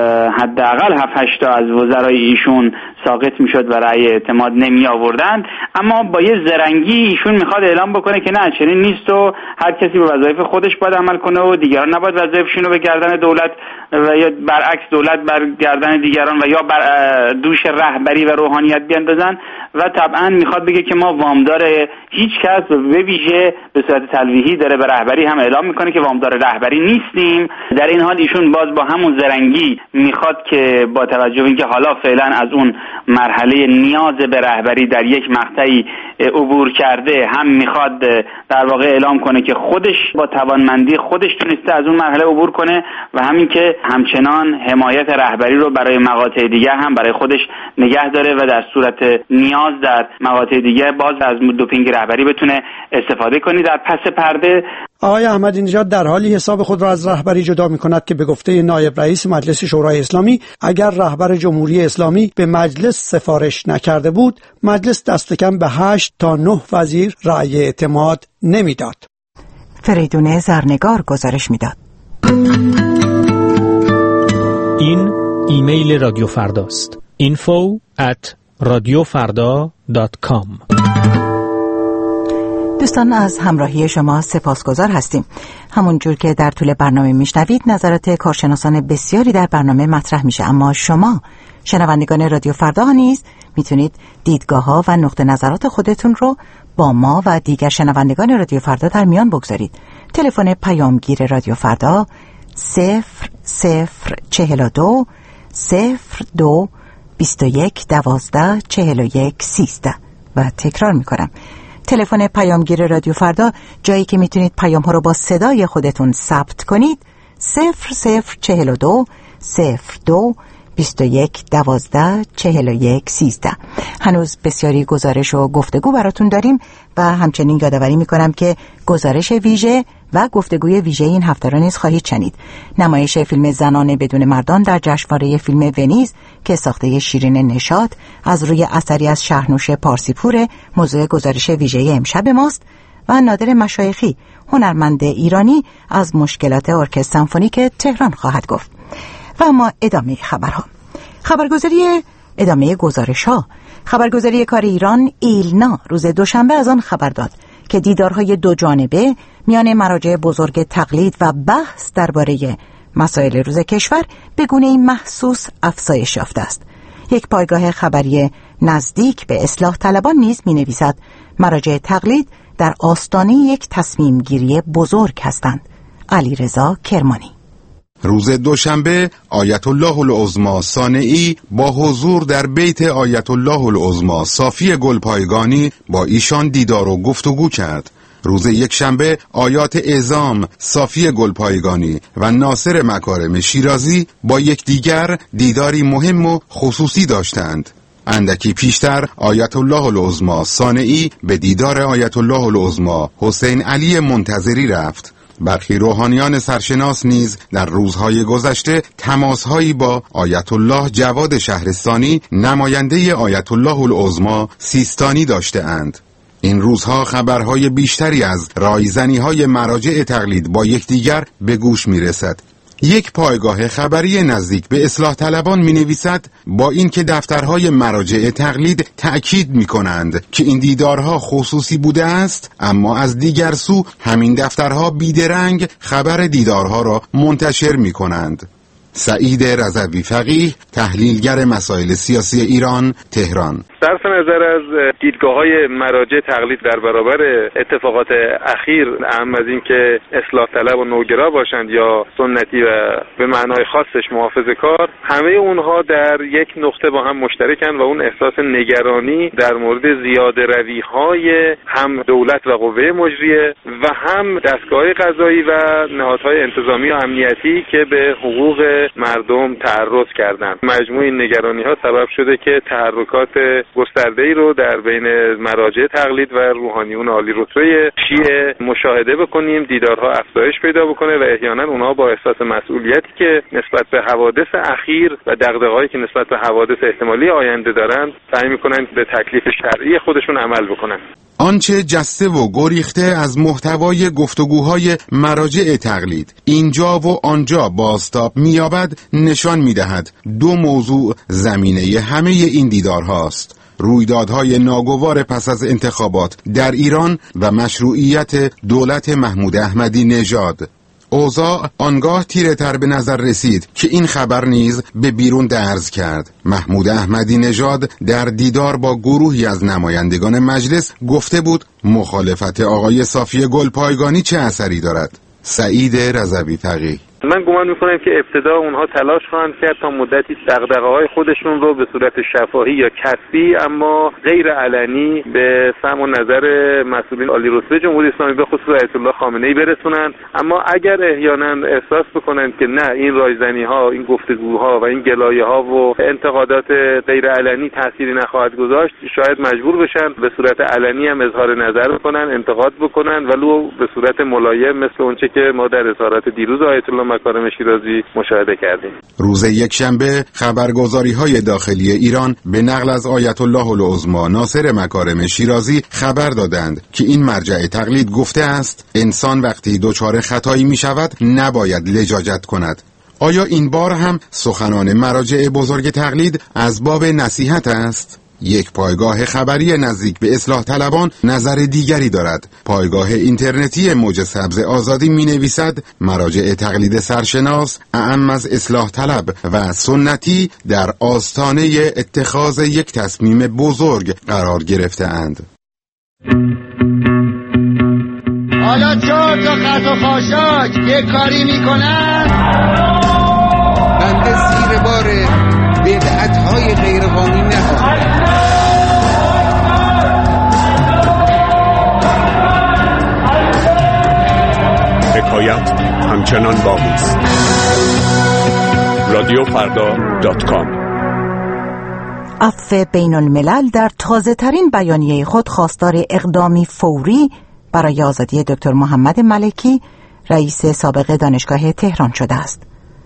حداقل 7-8 از وزرای ایشون ساقط میشد و رأی اعتماد نمی آوردند. اما با یه زرنگی ایشون میخواد اعلام بکنه که نه، چنین نیست و هر کسی به وظایف خودش باید عمل کنه و دیگران نباید وظایفشون رو به گردن دولت و یا برعکس دولت بر گردن دیگران و یا بر دوش رهبری و روحانیت بیاندازن. و طبعا میخواد بگه که ما وامدار هیچ کس به ویژه به صورت تلویحی داره به رهبری هم اعلام میکنه که وامدار رهبری نیستیم. در این حال ایشون باز با همون زرنگی میخواد که با توجه به اینکه حالا فعلا از اون مرحله نیاز به رهبری در یک مقطعی عبور کرده، هم میخواد در واقع اعلام کنه که خودش با توانمندی خودش تونسته از اون مرحله عبور کنه و همین که همچنان حمایت رهبری رو برای مقاطع دیگر هم برای خودش نگه داره و در صورت نیاز در مقاطع دیگر باز از دوپینگ رهبری بتونه استفاده کنی. در پس پرده آقای احمدی نژاد در حالی حساب خود را از رهبری جدا می‌کند که به گفته نایب رئیس مجلس شورای اسلامی اگر رهبر جمهوری اسلامی به مجلس سفارش نکرده بود، مجلس دست کم به 8 تا 9 وزیر رأی اعتماد نمیداد. فریدون زرنگار گزارش میداد. این ایمیل رادیو فرداست. info@radiofarda.com. دوستان از همراهی شما سپاسگزار هستیم. همونجور که در طول برنامه میشنوید نظرات کارشناسان بسیاری در برنامه مطرح میشه، اما شما شنوندگان رادیو فردا نیز میتونید دیدگاه‌ها و نقطه نظرات خودتون رو با ما و دیگر شنوندگان رادیو فردا در میان بگذارید. تلفن پیامگیر رادیو فردا 0042 02 21 12 41 13 و تکرار میکنم تلفن پیامگیر رادیو فردا، جایی که میتونید پیام ها رو با صدای خودتون ثبت کنید، 0042 02 21 12 41 13. هنوز بسیاری گزارش و گفتگو براتون داریم و همچنین یادآوری میکنم که گزارش ویژه و گفتگوی ویژه این هفته را نیز خواهید شنید. نمایش فیلم زنان بدون مردان در جشنواره فیلم ونیز که ساخته شیرین نشاط از روی اثری از شهرنوش پارسیپور موضوع گزارش ویژه امشب ماست و نادر مشایخی هنرمند ایرانی از مشکلات ارکستر سمفونیک تهران خواهد گفت. و اما ادامه خبرها. ادامه گزارش‌ها. خبرگزاری کار ایران ایلنا روز دوشنبه از آن خبر داد که دیدارهای دو جانبه میان مراجع بزرگ تقلید و بحث درباره مسائل روز کشور به گونه‌ای محسوس افزایش یافته است. یک پایگاه خبری نزدیک به اصلاح طلبان نیز می‌نویسد مراجع تقلید در آستانه یک تصمیم گیری بزرگ هستند. علیرضا کرمانی. روز دوشنبه آیت الله العظمی صانعی با حضور در بیت آیت الله العظمی صافی گلپایگانی با ایشان دیدار و گفتگو کرد. روز یکشنبه آیات اعظام صافی گلپایگانی و ناصر مکارم شیرازی با یکدیگر دیداری مهم و خصوصی داشتند. اندکی پیشتر آیت الله العظمی صانعی به دیدار آیت الله العظمی حسین علی منتظری رفت. برخی روحانیان سرشناس نیز در روزهای گذشته تماسهایی با آیت الله جواد شهرستانی نماینده آیت الله العظمی سیستانی داشته اند. این روزها خبرهای بیشتری از رایزنی‌های مراجع تقلید با یکدیگر به گوش می‌رسد. یک پایگاه خبری نزدیک به اصلاح طلبان می نویسد با اینکه دفترهای مراجع تقلید تأکید می کنند که این دیدارها خصوصی بوده است، اما از دیگر سو همین دفترها بیدرنگ خبر دیدارها را منتشر می کنند. سعید رضوی فقیه، تحلیلگر مسائل سیاسی ایران، تهران. صرف نظر از دیدگاه‌های مراجع تقلید در برابر اتفاقات اخیر، اهم از این که اصلاح طلب و نوگرا باشند یا سنتی و به معنای خاصش محافظه‌کار، همه اونها در یک نقطه با هم مشترکن و اون احساس نگرانی در مورد زیاده روی‌های هم دولت و قوه مجریه و هم دستگاه قضایی و نهادهای انتظامی و امنیتی که به حقوق مردم تعرض کردند. مجموع این نگرانی‌ها سبب شده که تحرکات گسترده‌ای رو در بین مراجع تقلید و روحانیون عالی رتبه شیعه مشاهده بکنیم، دیدارها افزایش پیدا بکنه و احیانا اونها با احساس مسئولیتی که نسبت به حوادث اخیر و دغدغه‌هایی که نسبت به حوادث احتمالی آینده دارند سعی می‌کنند به تکلیف شرعی خودشون عمل بکنن. آنچه جسته و گریخته از محتوای گفتگوهای مراجع تقلید اینجا و آنجا بازتاب می‌یابد نشان می‌دهد دو موضوع زمینه همه این دیدارهاست: رویدادهای ناگوار پس از انتخابات در ایران و مشروعیت دولت محمود احمدی نژاد. اوضاع آنگاه تیره تر به نظر رسید که این خبر نیز به بیرون درز کرد. محمود احمدی نژاد در دیدار با گروهی از نمایندگان مجلس گفته بود مخالفت آقای صافی گلپایگانی چه اثری دارد. سعید رضوی فقیه: من گمان میکنم که ابتدا اونها تلاش خواهند کرد تا مدتی دغدغه‌های خودشون رو به صورت شفاهی یا کسبی اما غیر علنی به سمع و نظر مسئولین عالی رتبه جمهوری اسلامی به خصوص آیت الله خامنه‌ای برسونن، اما اگر احیانا احساس بکنند که نه این رایزنی‌ها، این گفتگوها و این گلایه‌ها و انتقادات غیر علنی تأثیری نخواهد گذاشت، شاید مجبور بشن به صورت علنی هم اظهار نظر بکنن، انتقاد بکنن، ولو به صورت ملایم مثل اونچه که ما در اظهارات دیروز آیت الله مکارم شیرازی مشاهده کردیم. روز یکشنبه خبرگزاری‌های داخلی ایران به نقل از آیت الله العظمی ناصر مکارم شیرازی خبر دادند که این مرجع تقلید گفته است انسان وقتی دچار خطایی می‌شود نباید لجاجت کند. آیا این بار هم سخنان مراجع بزرگ تقلید از باب نصیحت است؟ یک پایگاه خبری نزدیک به اصلاح طلبان نظر دیگری دارد. پایگاه اینترنتی موج سبز آزادی می نویسد مراجع تقلید سرشناس اعم از اصلاح طلب و سنتی در آستانه اتخاذ یک تصمیم بزرگ قرار گرفته اند. حالا 4 تا خط و خاشاک یه کاری میکنن بنده زیر بار بدعت‌های غیرقانونی نخواهد. حکایت همچنان باقی است. رادیوفردا.com. عفو بین الملل در تازه ترین بیانیه خود خواستار اقدامی فوری برای آزادی دکتر محمد ملکی، رئیس سابق دانشگاه تهران شده است.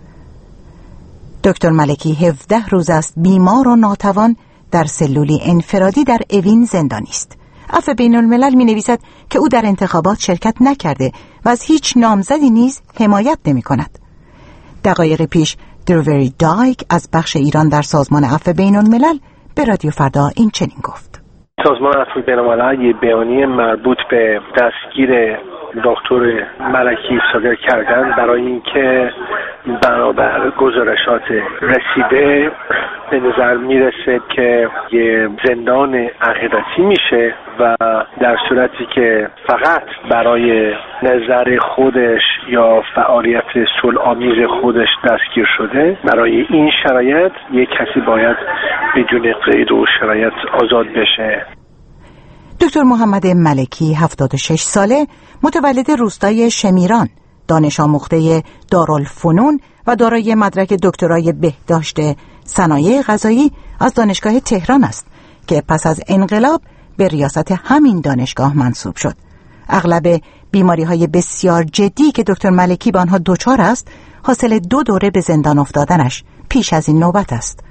دکتر ملکی 17 روز است بیمار و ناتوان در سلولی انفرادی در اوین زندانی است. عفو بین الملل می نویسد که او در انتخابات شرکت نکرده و از هیچ نامزدی نیز حمایت نمی کند. دقایق پیش دروری دایک از بخش ایران در سازمان عفو بین الملل به رادیو فردا این چنین گفت: سازمان عفو بین الملل یه بیانیه مربوط به دستگیر دکتر ملکی صادر کردن برای اینکه بنابر گزارشات رسیده به نظر میرسه که یه زندان عقیدتی میشه و در صورتی که فقط برای نظر خودش یا فعالیت صلح‌آمیز خودش دستگیر شده، برای این شرایط یک کسی باید بدون قید و شرایط آزاد بشه. دکتر محمد ملکی 76 ساله، متولد روستای شمیران، دانش آموخته دارالفنون و دارای مدرک دکترای بهداشت صنایع غذایی از دانشگاه تهران است که پس از انقلاب به ریاست همین دانشگاه منصوب شد. اغلب بیماری‌های بسیار جدی که دکتر ملکی به آنها دچار است حاصل 2 دوره به زندان افتادنش پیش از این نوبت است.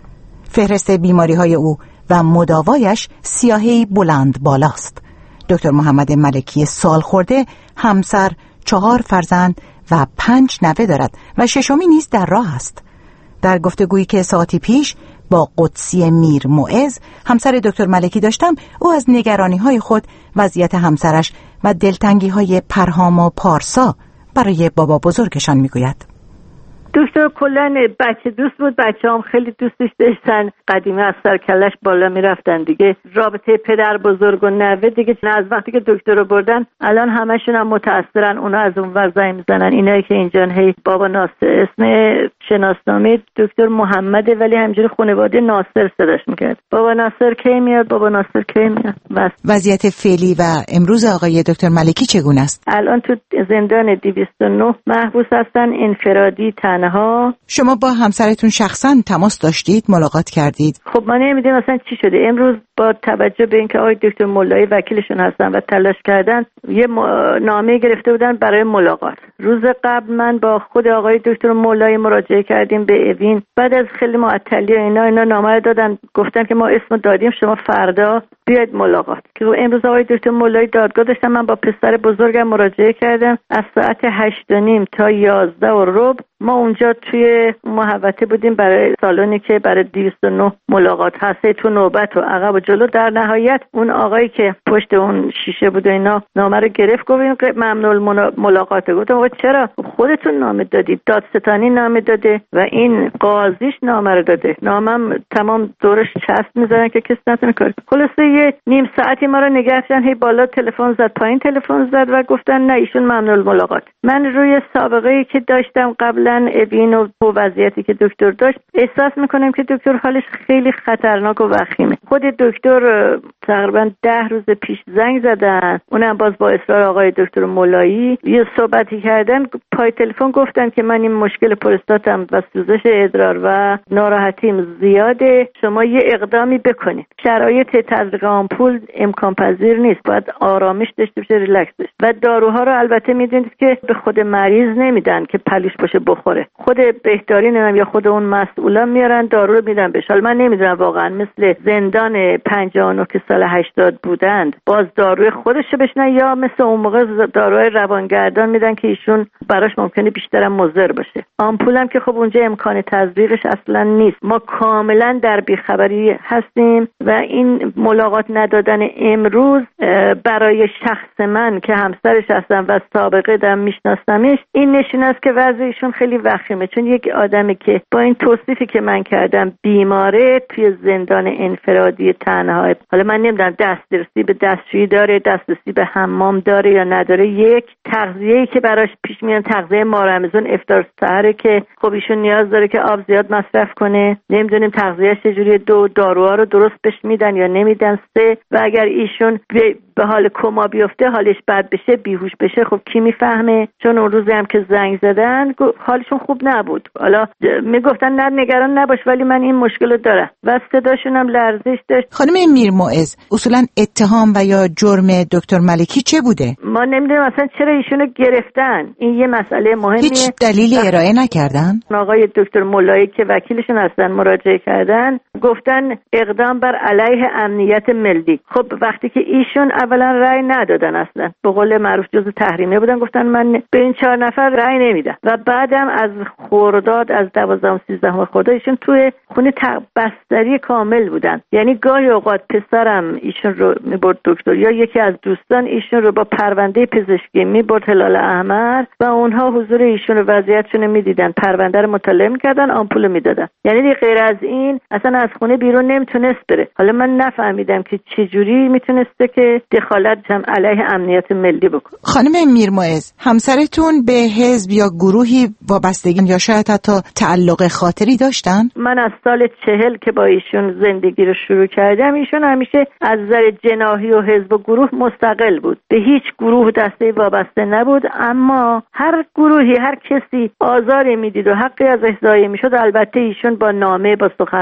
فهرست بیماری‌های او و مداوایش سیاهی بلند بالاست. دکتر محمد ملکی سالخورده همسر، 4 فرزند و 5 نوه دارد و 6می نیز در راه است. در گفتگویی که ساعتی پیش با قدسی میر معز همسر دکتر ملکی داشتم، او از نگرانی‌های خود، وضعیت همسرش و دلتنگی‌های پرهام و پارسا برای بابا بزرگشان میگوید. دکتر کلن بچه دوست بود، بچه هم خیلی دوستش داشتن، قدیمی از سرکلش بالا میرفتن دیگه. رابطه پدر بزرگ و نوه دیگه از وقتی که دکتر رو بردن الان همشون هم متأثرن، اونا از اون ور زنگ میزنن، اینایی که اینجان هی بابا ناصر، اسم شناسنامه دکتر محمده ولی همجوری خانواده ناصر صداش میکرد، بابا ناصر کی میاد، بابا ناصر کی میاد. وضعیت فعلی و امروز آقای دکتر ملکی چگونه است؟ الان تو زندان 209 محبوس هستن، انفرادی تنها. شما با همسرتون شخصا تماس داشتید، ملاقات کردید؟ خب ما نمیدونیم اصلا چی شده. امروز با توجه به اینکه آقای دکتر مولایی وکیلشون هستن و تلاش کردن، یه نامه گرفته بودن برای ملاقات. روز قبل من با خود آقای دکتر مولایی مراجعه کردیم به اوین، بعد از خیلی معطلی اینا نامه رو دادن، گفتن که ما اسمو دادیم، شما فردا بیاید ملاقات. که امروز آقای دکتر مولایی دادگاه داشتن، من با پسر بزرگم مراجعه کردم. از ساعت 8:30 تا 11:15 ما اونجا توی محوطه بودیم برای سالونی که برای 209 ملاقات هست، تو نوبت و عقب و جلو. در نهایت اون آقایی که پشت اون شیشه بود اینا نامه رو گرفت، گفت ممنوع ملاقاته. گفتم چرا؟ خودتون نامه دادید، دادستانی نامه داده و این قاضیش نامه رو داده، نامم تمام دورش چسب میذارن که کسی نتونه کار. خلاصه یه نیم ساعتی ما رو نگه داشتن، هی بالا تلفن زد، پایین تلفن زد و گفتن نه ایشون ممنوع ملاقات. من روی سابقه‌ای که داشتم قبلا اوین و وضعیتی که دکتر داشت احساس میکنم که دکتر حالش خیلی خطرناک و وخیمه. خود دکتر تقریبا 10 روز پیش زنگ زدن، اونم باز با اصرار آقای دکتر مولایی یه صحبتی کردن، پای تلفن گفتن که من این مشکل پروستاتم و سوزش ادرار و ناراحتیم زیاده، شما یه اقدامی بکنید. شرایط تزریق آمپول امکان پذیر نیست، باید آرامش داشته باشه، ریلکس داشته. و داروها رو البته میدونید که به خود مریض نمیدن که پلیش باشه بخوره، خود بهدارین یا خود اون مسئولان میارن دارو رو میدن بهش. حالا من نمیدونم واقعا مثل زندان 59 که سال 80 بودند باز داروی خودش رو بشنن یا مثل اون موقع داروی روانگردان میدن که ایشون براش ممکنه بیشتر مضر باشه. آمپولم که خب اونجا امکان تزریقش اصلا نیست. ما کاملا در بیخبری هستیم و این ملاقات ندادن امروز برای شخص من که همسرش هستم و سابقه دارم میشناسمش، این نشون است که وضعیشون خیلی وخیمه. چون یک آدمی که با این توصیفی که من کردم بیماره توی زندان انفرادی تنها، حالا من نمیدونم دسترسی به دستشویی داره، دسترسی به حمام داره یا نداره، یک تغذیه‌ای که براش پیش میاد تغذیه ماه رمضان افطار سحره که خب ایشون نیاز داره که آب زیاد مصرف کنه، نمیدونیم تغذیه‌اش چجوریه، داروها رو درست بهش میدن یا نمیدن، و اگر ایشون به حال کما بیفته، حالش بد بشه، بیهوش بشه، خب کی میفهمه؟ چون اون روزی هم که زنگ زدن حالشون خوب نبود. حالا میگفتن نه نگران نباش ولی من این مشکل رو دارم و صداشون هم لرزش داشت. خانم میر معز، اصولا اتهام و یا جرم دکتر ملکی چه بوده؟ ما نمیدونیم اصلا چرا ایشونو گرفتن، این یه مسئله مهمیه. هیچ دلیلی ارائه نکردن؟ آقای دکتر مولایی که وکیلشون هستن مراجعه کردن، گفتن اقدام بر علیه امنیت ملی. خب وقتی که ایشون اولا رأی ندادن، اصلا به قول معروف جزء تحریمیه بودن، گفتن من به این 4 نفر رأی نمیدم و بعدم از خرداد، از 12 و 13 خرداد ایشون توی خونه بستری کامل بودن. یعنی گاهی اوقات پسرم ایشون رو میبرد دکتر یا یکی از دوستان ایشون رو با پرونده پزشکی میبرد هلال احمر و اونها حضور ایشون رو وضعیتشون رو میدیدن، پرونده رو مطالعه میکردن، آمپول میدادن. یعنی غیر از این اصلا از خونه بیرون نمیتونست بره. حالا من نفهمیدم که چه جوری میتونسته که دخالت هم علیه امنیت ملی بکنه. خانم میر معز، همسرتون به حزب یا گروهی وابستگی یا شاید حتی تعلق خاطری داشتن؟ من از سال 40 که با ایشون زندگی رو شروع کردم، ایشون همیشه از نظر جناحی و حزب و گروه مستقل بود، به هیچ گروه دسته وابسته نبود. اما هر گروهی، هر کسی آزاری میدید و حقی از احضای میشد، البته ایشون با نامه، با سخنرانی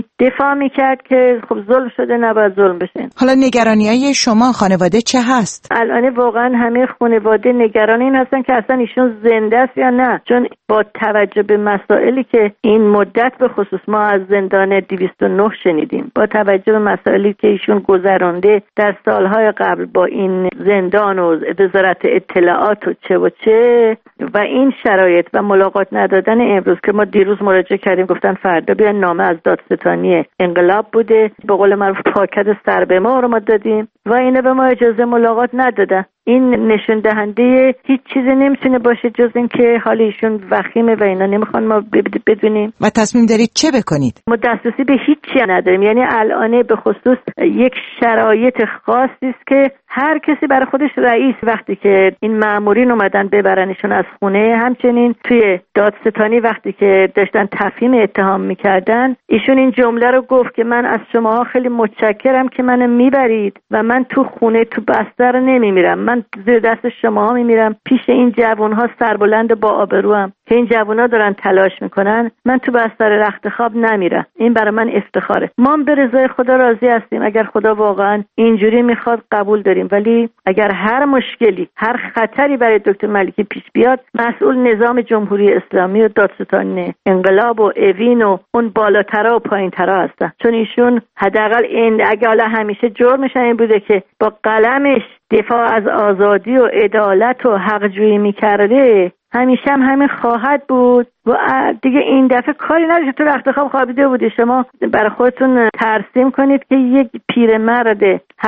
خمینی دفاع میکرد که خب ظلم شده نباید ظلم بشه. حالا نگرانی‌های شما خانواده چه هست؟ الان واقعا همه خانواده نگران این هستن که اصلا ایشون زنده است یا نه، چون با توجه به مسائلی که این مدت به خصوص ما از زندان 209 شنیدیم، با توجه به مسائلی که ایشون گذرانده در سالهای قبل با این زندان و وزارت اطلاعات و چه و این شرایط و ملاقات ندادن امروز که ما دیروز مراجعه کردیم گفتن فردا بیان نامه از دادستانی انقلاب بوده، به قول معروف پاکت سر به ما رو ما دادیم و اینه به ما اجازه ملاقات ندادن. این نشون دهنده هیچ چیزی نمیتونه باشه جز این که حال ایشون وخیمه و اینا نمیخوان ما بدونیم. و تصمیم دارید چه بکنید؟ ما دسترسی به هیچ چیزی نداریم، یعنی الان به خصوص یک شرایط خاصی است که هر کسی برای خودش رئیس. وقتی که این مامورین اومدن ببرنشون از خونه، همچنین توی دادستانی وقتی که داشتن تفهیم اتهام میکردن، ایشون این جمله رو گفت که من از شماها خیلی متشکرم که منو میبرید و من تو خونه تو بستر نمیمیرم، من زیر دست شماها میمیرم، پیش این جوانها سربلند با آبروام که این جوونا دارن تلاش میکنن، من تو بستر رخت خواب نمیرم. این برای من افتخاره. ما به رضای خدا راضی هستیم، اگر خدا واقعا اینجوری میخواد قبول داریم، ولی اگر هر مشکلی هر خطری برای دکتر ملکی پیش بیاد، مسئول نظام جمهوری اسلامی و دادستان انقلاب و اوین و اون بالاترا و پایینترا هستن، چون ایشون حداقل این اگه حالا همیشه جرمش این بوده که با قلمش دفاع از آزادی و عدالت و حق‌جویی میکرده، همیشه هم همین خواهد بود و دیگه این دفعه کاری نداشته. تو رخت خواب خوابیده بودی، شما برای خودتون ترسیم کنید که یک پیرمرد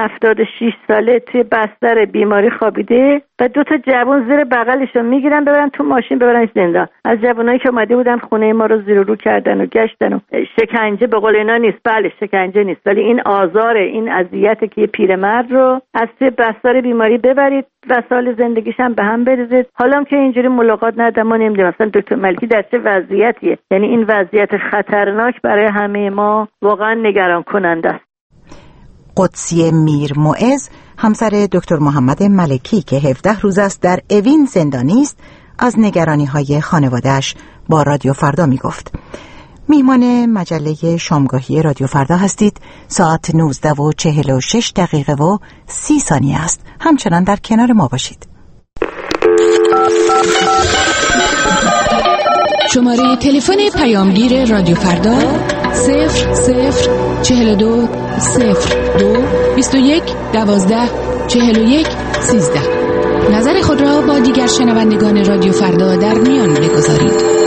76 ساله توی بستر بیماری خوابیده و 2 جوان زیر بغلشو میگیرن ببرن تو ماشین ببرنش زندان. از جوانایی که اومده بودن خونه ما رو زیر و رو کردن و گشتن و شکنجه، به قول اینا نیست، بله شکنجه نیست، ولی این آزار، این اذیت که یه پیرمرد رو از توی بستر بیماری ببرید و سال زندگیش هم به هم بریزید. حالا که اینجوری ملاقات ندادن، ما نمیدونیم مثلا دکتر ملکی در چه وضعیتیه. یعنی این وضعیت خطرناک برای همه ما واقعا نگران کننده است. قدسیه میر معز، همسر دکتر محمد ملکی که 17 روز است در اوین زندانی است، از نگرانی‌های خانواده‌اش با رادیو فردا میگفت. میهمان مجله شامگاهی رادیو فردا هستید. ساعت 19:46 و 30 ثانیه است. همچنان در کنار ما باشید. شماره تلفن پیامگیر رادیو فردا 0042 02 21 12 41 13. نظر خود را با دیگر شنوندگان رادیو فردا در میان بگذارید.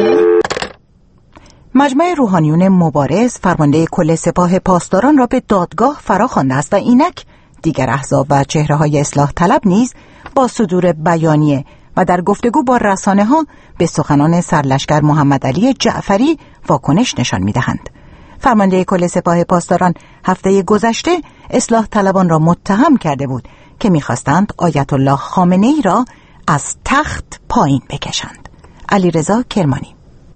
مجمع روحانیون مبارز فرمانده کل سپاه پاسداران را به دادگاه فرا خوانده است و اینک دیگر احزاب و چهره‌های اصلاح طلب نیز با صدور بیانیه و در گفتگو با رسانه‌ها به سخنان سرلشکر محمد علی جعفری واکنش نشان می‌دهند. فرمانده کل سپاه پاسداران هفته گذشته اصلاح طلبان را متهم کرده بود که می‌خواستند آیت الله خامنه‌ای را از تخت پایین بکشند. علیرضا کرمانی: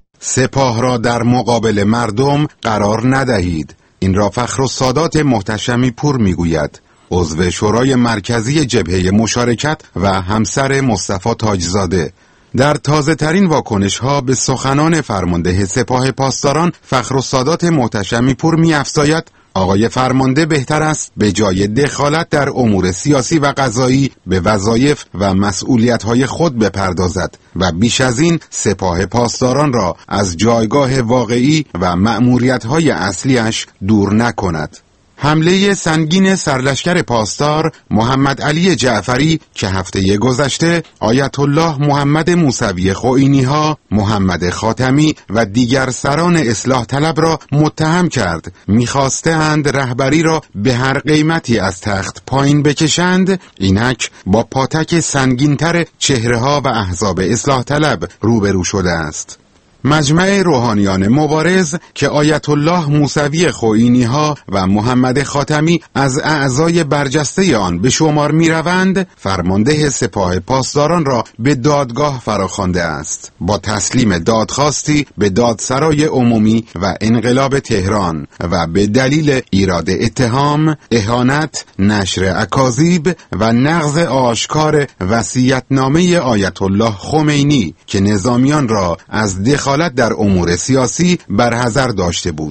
سپاه را در مقابل مردم قرار ندهید. این را فخرالسادات محتشمی پور میگوید، عضو شورای مرکزی جبهه مشارکت و همسر مصطفی تاجزاده. در تازه ترین واکنش ها به سخنان فرمانده سپاه پاسداران، فخرالسادات محتشمی پور می‌افزاید آقای فرمانده بهتر است به جای دخالت در امور سیاسی و قضایی به وظایف و مسئولیت‌های خود بپردازد و بیش از این سپاه پاسداران را از جایگاه واقعی و مأموریت‌های اصلیش دور نکند. حمله سنگین سرلشکر پاسدار محمد علی جعفری که هفته گذشته آیت الله محمد موسوی خوئینی‌ها، محمد خاتمی و دیگر سران اصلاح طلب را متهم کرد می‌خواستند رهبری را به هر قیمتی از تخت پایین بکشند، اینک با پاتک سنگین‌تر چهره‌ها و احزاب اصلاح طلب روبرو شده است. مجمع روحانیان مبارز که آیت الله موسوی خوئینی‌ها و محمد خاتمی از اعضای برجسته آن به شمار می‌روند، فرمانده سپاه پاسداران را به دادگاه فراخوانده است با تسلیم دادخواستی به دادسرای عمومی و انقلاب تهران و به دلیل ایراد اتهام، اهانت، نشر اکاذیب و نقض آشکار وصیت‌نامه آیت الله خمینی که نظامیان را از دخالت در امور سیاسی برحذر داشته بود.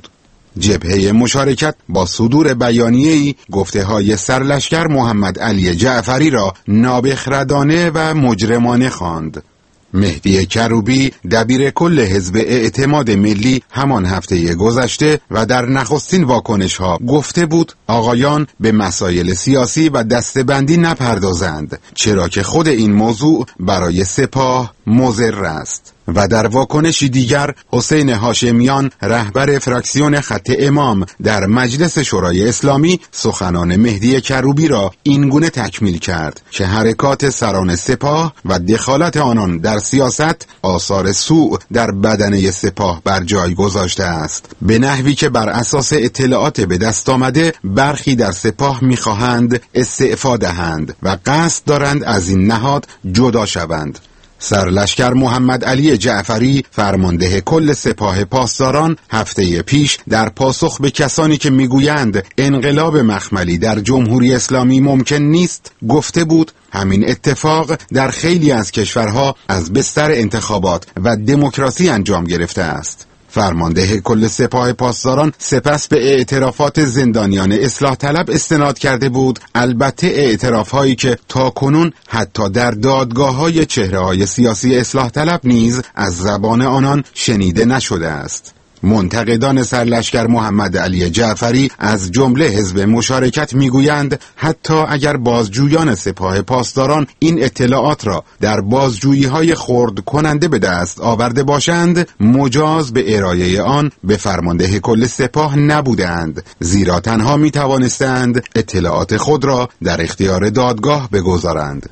جبهه مشارکت با صدور بیانیه‌ای گفته‌های سرلشکر محمد علی جعفری را نابخردانه و مجرمانه خواند. مهدی کروبی دبیر کل حزب اعتماد ملی همان هفته گذشته و در نخستین واکنش‌ها گفته بود آقایان به مسائل سیاسی و دسته‌بندی نپردازند، چرا که خود این موضوع برای سپاه مضر است. و در واکنشی دیگر حسین هاشمیان رهبر فراکسیون خط امام در مجلس شورای اسلامی سخنان مهدی کروبی را اینگونه تکمیل کرد که حرکات سران سپاه و دخالت آنان در سیاست آثار سوء در بدنه سپاه بر جای گذاشته است، به نحوی که بر اساس اطلاعات به دست آمده برخی در سپاه می‌خواهند استعفا دهند و قصد دارند از این نهاد جدا شوند. سرلشکر محمد علی جعفری فرمانده کل سپاه پاسداران هفته پیش در پاسخ به کسانی که میگویند انقلاب مخملی در جمهوری اسلامی ممکن نیست گفته بود همین اتفاق در خیلی از کشورها از بستر انتخابات و دموکراسی انجام گرفته است. فرمانده کل سپاه پاسداران سپس به اعترافات زندانیان اصلاح طلب استناد کرده بود، البته اعترافهایی که تاکنون حتی در دادگاه‌های چهره‌های سیاسی اصلاح طلب نیز از زبان آنان شنیده نشده است. منتقدان سرلشکر محمد علی جعفری از جمله حزب مشارکت میگویند حتی اگر بازجویان سپاه پاسداران این اطلاعات را در بازجویی‌های خرد کننده به دست آورده باشند مجاز به ارائه آن به فرمانده کل سپاه نبودند، زیرا تنها میتوانستند اطلاعات خود را در اختیار دادگاه بگذارند.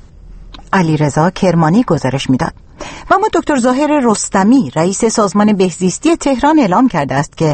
علیرضا کرمانی گزارش میداد. و اما دکتر ظاهر رستمی رئیس سازمان بهزیستی تهران اعلام کرده است که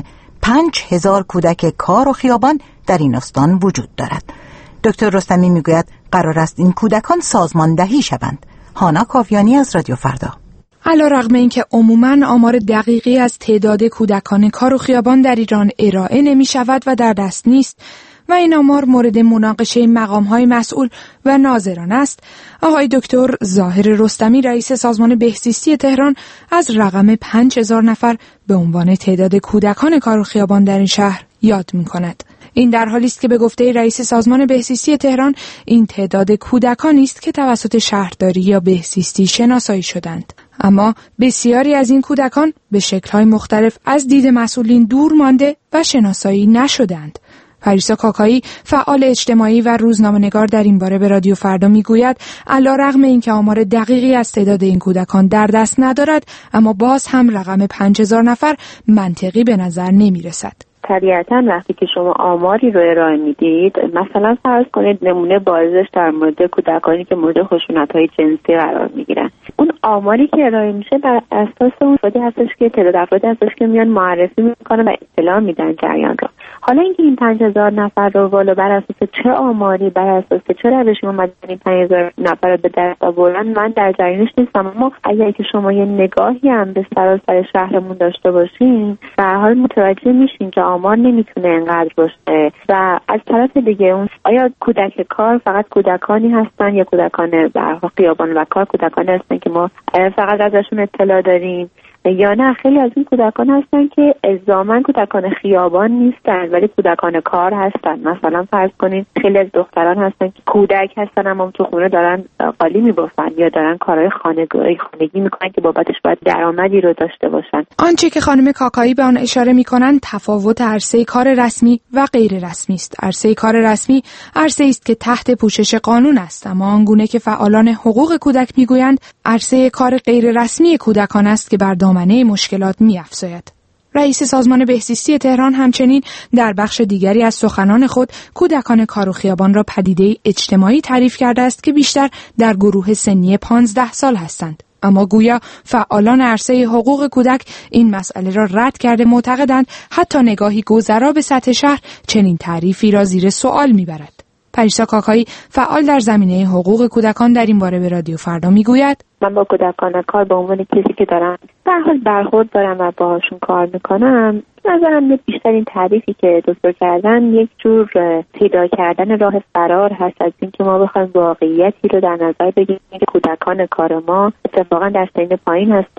5000 کودک کار و خیابان در این استان وجود دارد. دکتر رستمی میگوید قرار است این کودکان سازماندهی شوند. هانا کاویانی از رادیو فردا. علیرغم اینکه عموماً آمار دقیقی از تعداد کودکان کار و خیابان در ایران ارائه نمی شود و در دست نیست و این آمار مورد مناقشه مقام‌های مسئول و ناظران است، آقای دکتر ظاهر رستمی رئیس سازمان بهزیستی تهران از رقم 5000 نفر به عنوان تعداد کودکان کار و خیابان در این شهر یاد می‌کند. این در حالی است که به گفته رئیس سازمان بهزیستی تهران این تعداد کودکانی است که توسط شهرداری یا بهزیستی شناسایی شدند. اما بسیاری از این کودکان به شکل‌های مختلف از دید مسئولین دور مانده و شناسایی نشدند. پریسا کاکایی فعال اجتماعی و روزنامه‌نگار در این باره به رادیو فردا میگوید علیرغم اینکه آمار دقیقی از تعداد این کودکان در دست ندارد اما باز هم رقم 5000 نفر منطقی به نظر نمی‌رسد. طبیعتاً وقتی که شما آماری رو ارائه میدید، مثلا فرض کنید نمونه بارزش در مورد کودکانی که مورد خشونت‌های جنسی قرار میگیرن، اون آماری که ارائه میشه بر اساس اون افرادی هستش که تعداد افرادی هستش که میان معرفی میکنن و اطلاع میدن جریان رو. حالا اینکه این 5000 نفر رو والا بر اساس چه آماری، بر اساس چه روشی اومدن این 5000 نفر رو به دست آوردن، من در جریانش نیستم. اما اگر که شما یه نگاهی هم به سراسر شهرمون داشته باشین، به هر حال متوجه میشین که آمار نمیتونه اینقدر باشه. و از طرف دیگه اون آیا کودک کار فقط کودکانی هستن یا کودکان در خیابان و کار کودکانی هستن که ما فقط ازشون اطلاع داریم، یا نه خیلی از این کودکان هستن که الزاما کودکان خیابان نیستن ولی کودکان کار هستن. مثلا فرض کنید خیلی از دختران هستن که کودک هستن اما تو خونه دارن قالی میبافن یا دارن کارهای خانگی میکنن که بابتش باید درآمدی رو داشته باشن. آنچه که خانم کاکایی به آن اشاره میکنن تفاوت عرصه کار رسمی و غیر رسمی است. عرصه کار رسمی عرصه است که تحت پوشش قانون است، اما آنگونه که فعالان حقوق کودک میگویند عرصه کار غیر رسمی کودکان است که بر دامنه مشکلات می‌افزاید. رئیس سازمان بهزیستی تهران همچنین در بخش دیگری از سخنان خود کودکان کار و خیابان را پدیده اجتماعی تعریف کرده است که بیشتر در گروه سنی 15 سال هستند. اما گویا فعالان عرصه حقوق کودک این مسئله را رد کرده معتقدند حتی نگاهی گذرا به سطح شهر چنین تعریفی را زیر سوال می‌برد. پریسا کاکایی فعال در زمینه حقوق کودکان در این باره به رادیو فردا میگوید من با کودکان کار به عنوان کسی که دارم در حال برخورد دارم و باهاشون کار میکنم، نظرم بیشترین تعریفی که دکتر کردن یک جور پیدا کردن راه فرار هست از اینکه ما بخوایم واقعیتی رو در نظر بگیریم که کودکان کار ما اتفاقا در سن پایین هستن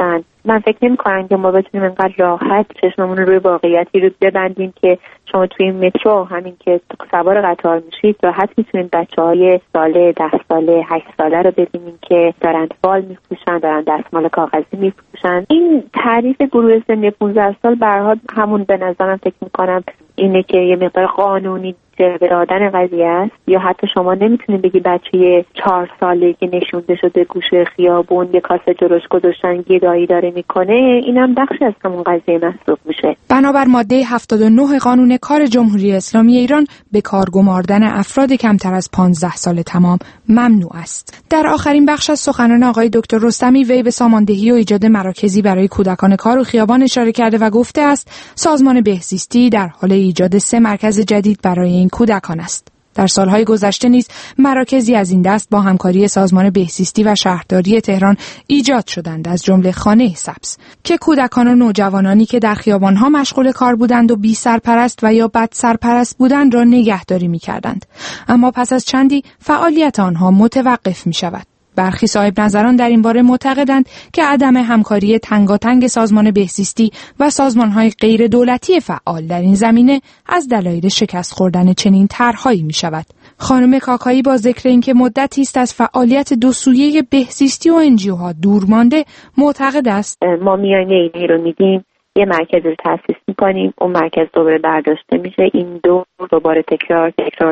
من فکر نمی‌کنم که ما بتونیم انقدر راحت چشممون رو روی واقعیتی رو ببندیم که شما توی مترو همین که سوار قطار میشید راحت میتونید بچه‌های ساله 10 ساله 8 ساله رو ببینید که دارن فال می‌فروشن، دارن دستمال کاغذی می‌فروشن. این تعریف گروه سنی 15 سال برها همون به نظرم فکر می‌کنم اینه که یه مقدار قانونی جلوه دادن قضیه است، یا حتی شما نمیتونید بگی بچه 4 ساله که نشونده شده گوشه خیابون یه کاسه جلوش گذاشتن گدایی داره میکنه، اینم بخشی از همون قضیه محسوب میشه. بنابر ماده 79 قانون کار جمهوری اسلامی ایران به کار گماردن افراد کمتر از 15 سال تمام ممنوع است. در آخرین بخش از سخنان آقای دکتر رستمی وی به ساماندهی و ایجاد مراکزی برای کودکان کار و خیابان اشاره کرده و گفته است سازمان بهزیستی در حال ایجاد 3 مرکز جدید برای این کودکان است. در سالهای گذشته نیز مراکزی از این دست با همکاری سازمان بهزیستی و شهرداری تهران ایجاد شدند، از جمله خانه سبز که کودکان و نوجوانانی که در خیابانها مشغول کار بودند و بی سرپرست و یا بد سرپرست بودند را نگهداری می‌کردند. اما پس از چندی فعالیت آنها متوقف می‌شود. برخی صاحب نظران در این باره معتقدند که عدم همکاری تنگاتنگ سازمان بهزیستی و سازمان‌های غیر دولتی فعال در این زمینه از دلایل شکست خوردن چنین طرح‌هایی می‌شود. خانم کاکایی با ذکر اینکه مدتی است از فعالیت دو سویه بهزیستی و انجیوها دور مانده معتقد است ما میایم ایده رو میدیم، یه مرکز رو تأسیس می‌کنیم، اون مرکز دوباره برداشته میشه، این دوباره تکرار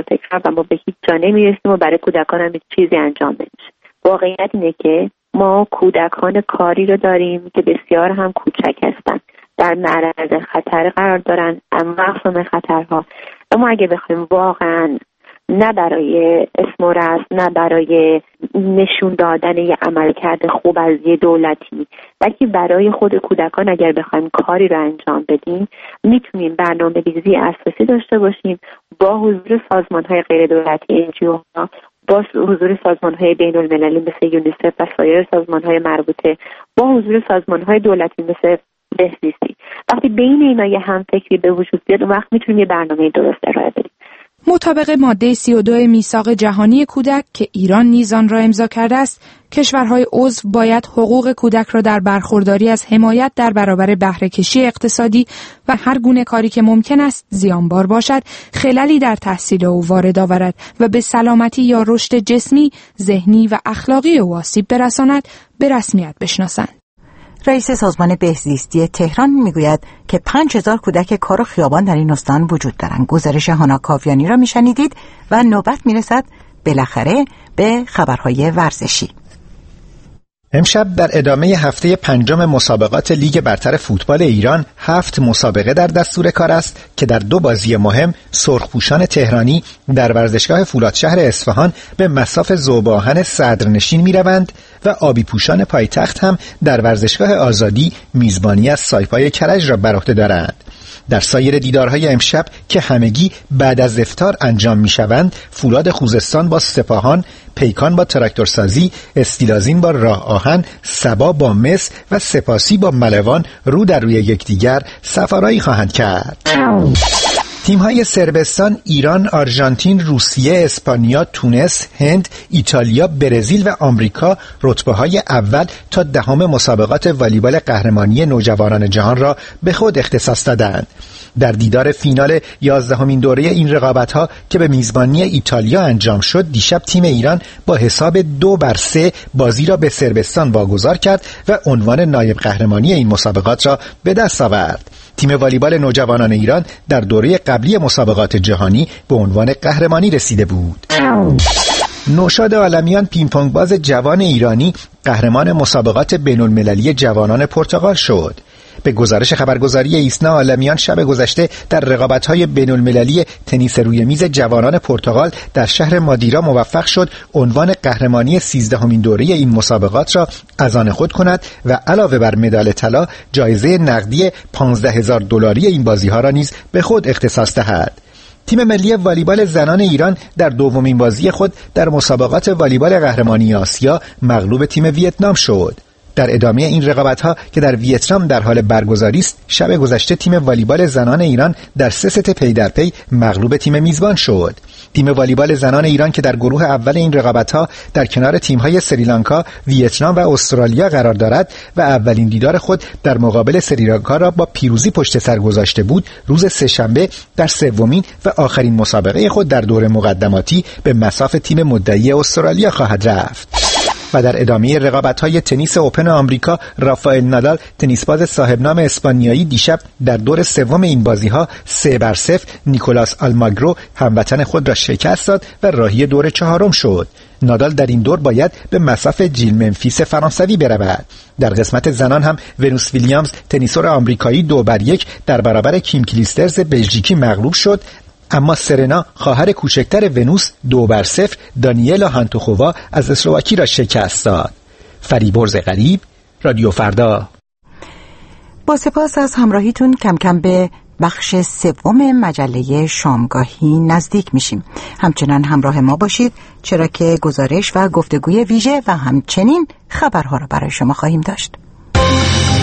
و ما به هیچ جا نمی‌رسیم و برای کودکان هم چیزی انجام نمیشه. واقعیت اینه که ما کودکان کاری رو داریم که بسیار هم کوچک هستن، در معرض خطر قرار دارن، مقصوم خطرها، و ما اگه بخوایم واقعا نه برای اسم و رسم، نه برای نشون دادن یه عملکرد خوب از یه دولتی، بلکه برای خود کودکان اگر بخوایم کاری رو انجام بدیم، میتونیم برنامه‌ریزی اساسی داشته باشیم با حضور سازمان‌های غیر دولتی NGOها، با حضور سازمان‌های بین‌المللی مثل یونیسف و سایر سازمان‌های مربوطه، با حضور سازمان‌های دولتی مثل بهزیستی. وقتی بین اینا یه همفکری به وجود بیاد، اون وقت میتونیم یه برنامه درست ارائه بدیم. مطابق ماده 32 میثاق جهانی کودک که ایران نیز آن را امضا کرده است، کشورهای عضو باید حقوق کودک را در برخورداری از حمایت در برابر بهره‌کشی اقتصادی و هر گونه کاری که ممکن است زیانبار باشد، خللی در تحصیل او وارد آورد و به سلامتی یا رشد جسمی، ذهنی و اخلاقی او آسیب برساند، به رسمیت بشناسند. رئیس سازمان بهزیستی تهران میگوید که 5000 کودک کار و خیابان در این استان وجود دارند. گزارش هانا کاویانی را میشنیدید و نوبت میرسد بالاخره به خبرهای ورزشی. امشب در ادامه هفته 5 مسابقات لیگ برتر فوتبال ایران 7 مسابقه در دستور کار است که در 2 بازی مهم سرخپوشان تهرانی در ورزشگاه فولادشهر اصفهان به مصاف ذوب‌آهن صدرنشین می‌روند و آبی پوشان پایتخت هم در ورزشگاه آزادی میزبانی از سایپای کرج را بر عهده دارند. در سایر دیدارهای امشب که همگی بعد از افطار انجام می‌شوند، فولاد خوزستان با سپاهان، پیکان با تراکتورسازی، استیلازین با راه آهن، سبا با مس و سپاسی با ملوان رو در روی یکدیگر سفارایی خواهند کرد. تیم‌های صربستان، ایران، آرژانتین، روسیه، اسپانیا، تونس، هند، ایتالیا، برزیل و آمریکا رتبه‌های اول تا 10 مسابقات والیبال قهرمانی نوجوانان جهان را به خود اختصاص دادند. در دیدار فینال 11مین دوره این رقابت‌ها که به میزبانی ایتالیا انجام شد، دیشب تیم ایران با حساب 2-3 بازی را به صربستان واگذار کرد و عنوان نایب قهرمانی این مسابقات را به دست آورد. تیم والیبال نوجوانان ایران در دوره قبلی مسابقات جهانی به عنوان قهرمانی رسیده بود. نوشاد عالمیان، پینگ باز جوان ایرانی، قهرمان مسابقات بین‌المللی جوانان پرتغال شد. به گزارش خبرگزاری ایسنا، عالمیان شب گذشته در رقابت‌های بین‌المللی تنیس روی میز جوانان پرتغال در شهر مادیرا موفق شد عنوان قهرمانی 13مین دوره این مسابقات را از آن خود کند و علاوه بر مدال طلا، جایزه نقدی $15,000 این بازی‌ها را نیز به خود اختصاص دهد. تیم ملی والیبال زنان ایران در 2مین بازی خود در مسابقات والیبال قهرمانی آسیا مغلوب تیم ویتنام شد. در ادامه این رقابت‌ها که در ویتنام در حال برگزاری است، شب گذشته تیم والیبال زنان ایران در 3 ست پی در پی مغلوب تیم میزبان شد. تیم والیبال زنان ایران که در گروه اول این رقابت‌ها در کنار تیم‌های سریلانکا، ویتنام و استرالیا قرار دارد و اولین دیدار خود در مقابل سریلانکا را با پیروزی پشت سر گذاشته بود، روز سه‌شنبه در سومین و آخرین مسابقه خود در دور مقدماتی به مصاف تیم مدعی استرالیا خواهد رفت. و در ادامه رقابت‌های تنیس اوپن آمریکا، رافائل نادال تنیسباز صاحب نام اسپانیایی دیشب در دور سوم این بازی‌ها 3-0 نیکولاس آلماگرو هموطن خود را شکست داد و راهی دور چهارم شد. نادال در این دور باید به مصاف جیل منفیس فرانسوی برود. در قسمت زنان هم ونوس ویلیامز تنیسور آمریکایی 2-1 در برابر کیم کلیسترز بلژیکی مغلوب شد، اما سرنا خواهر کوچکتر ونوس 2-0 دانیلا هانتوخووا از اسلواکی را شکست داد. فریبرز غریب، رادیو فردا. با سپاس از همراهیتون کم کم به بخش سوم مجله شامگاهی نزدیک میشیم. همچنان همراه ما باشید، چرا که گزارش و گفتگوی ویژه و همچنین خبرها را برای شما خواهیم داشت.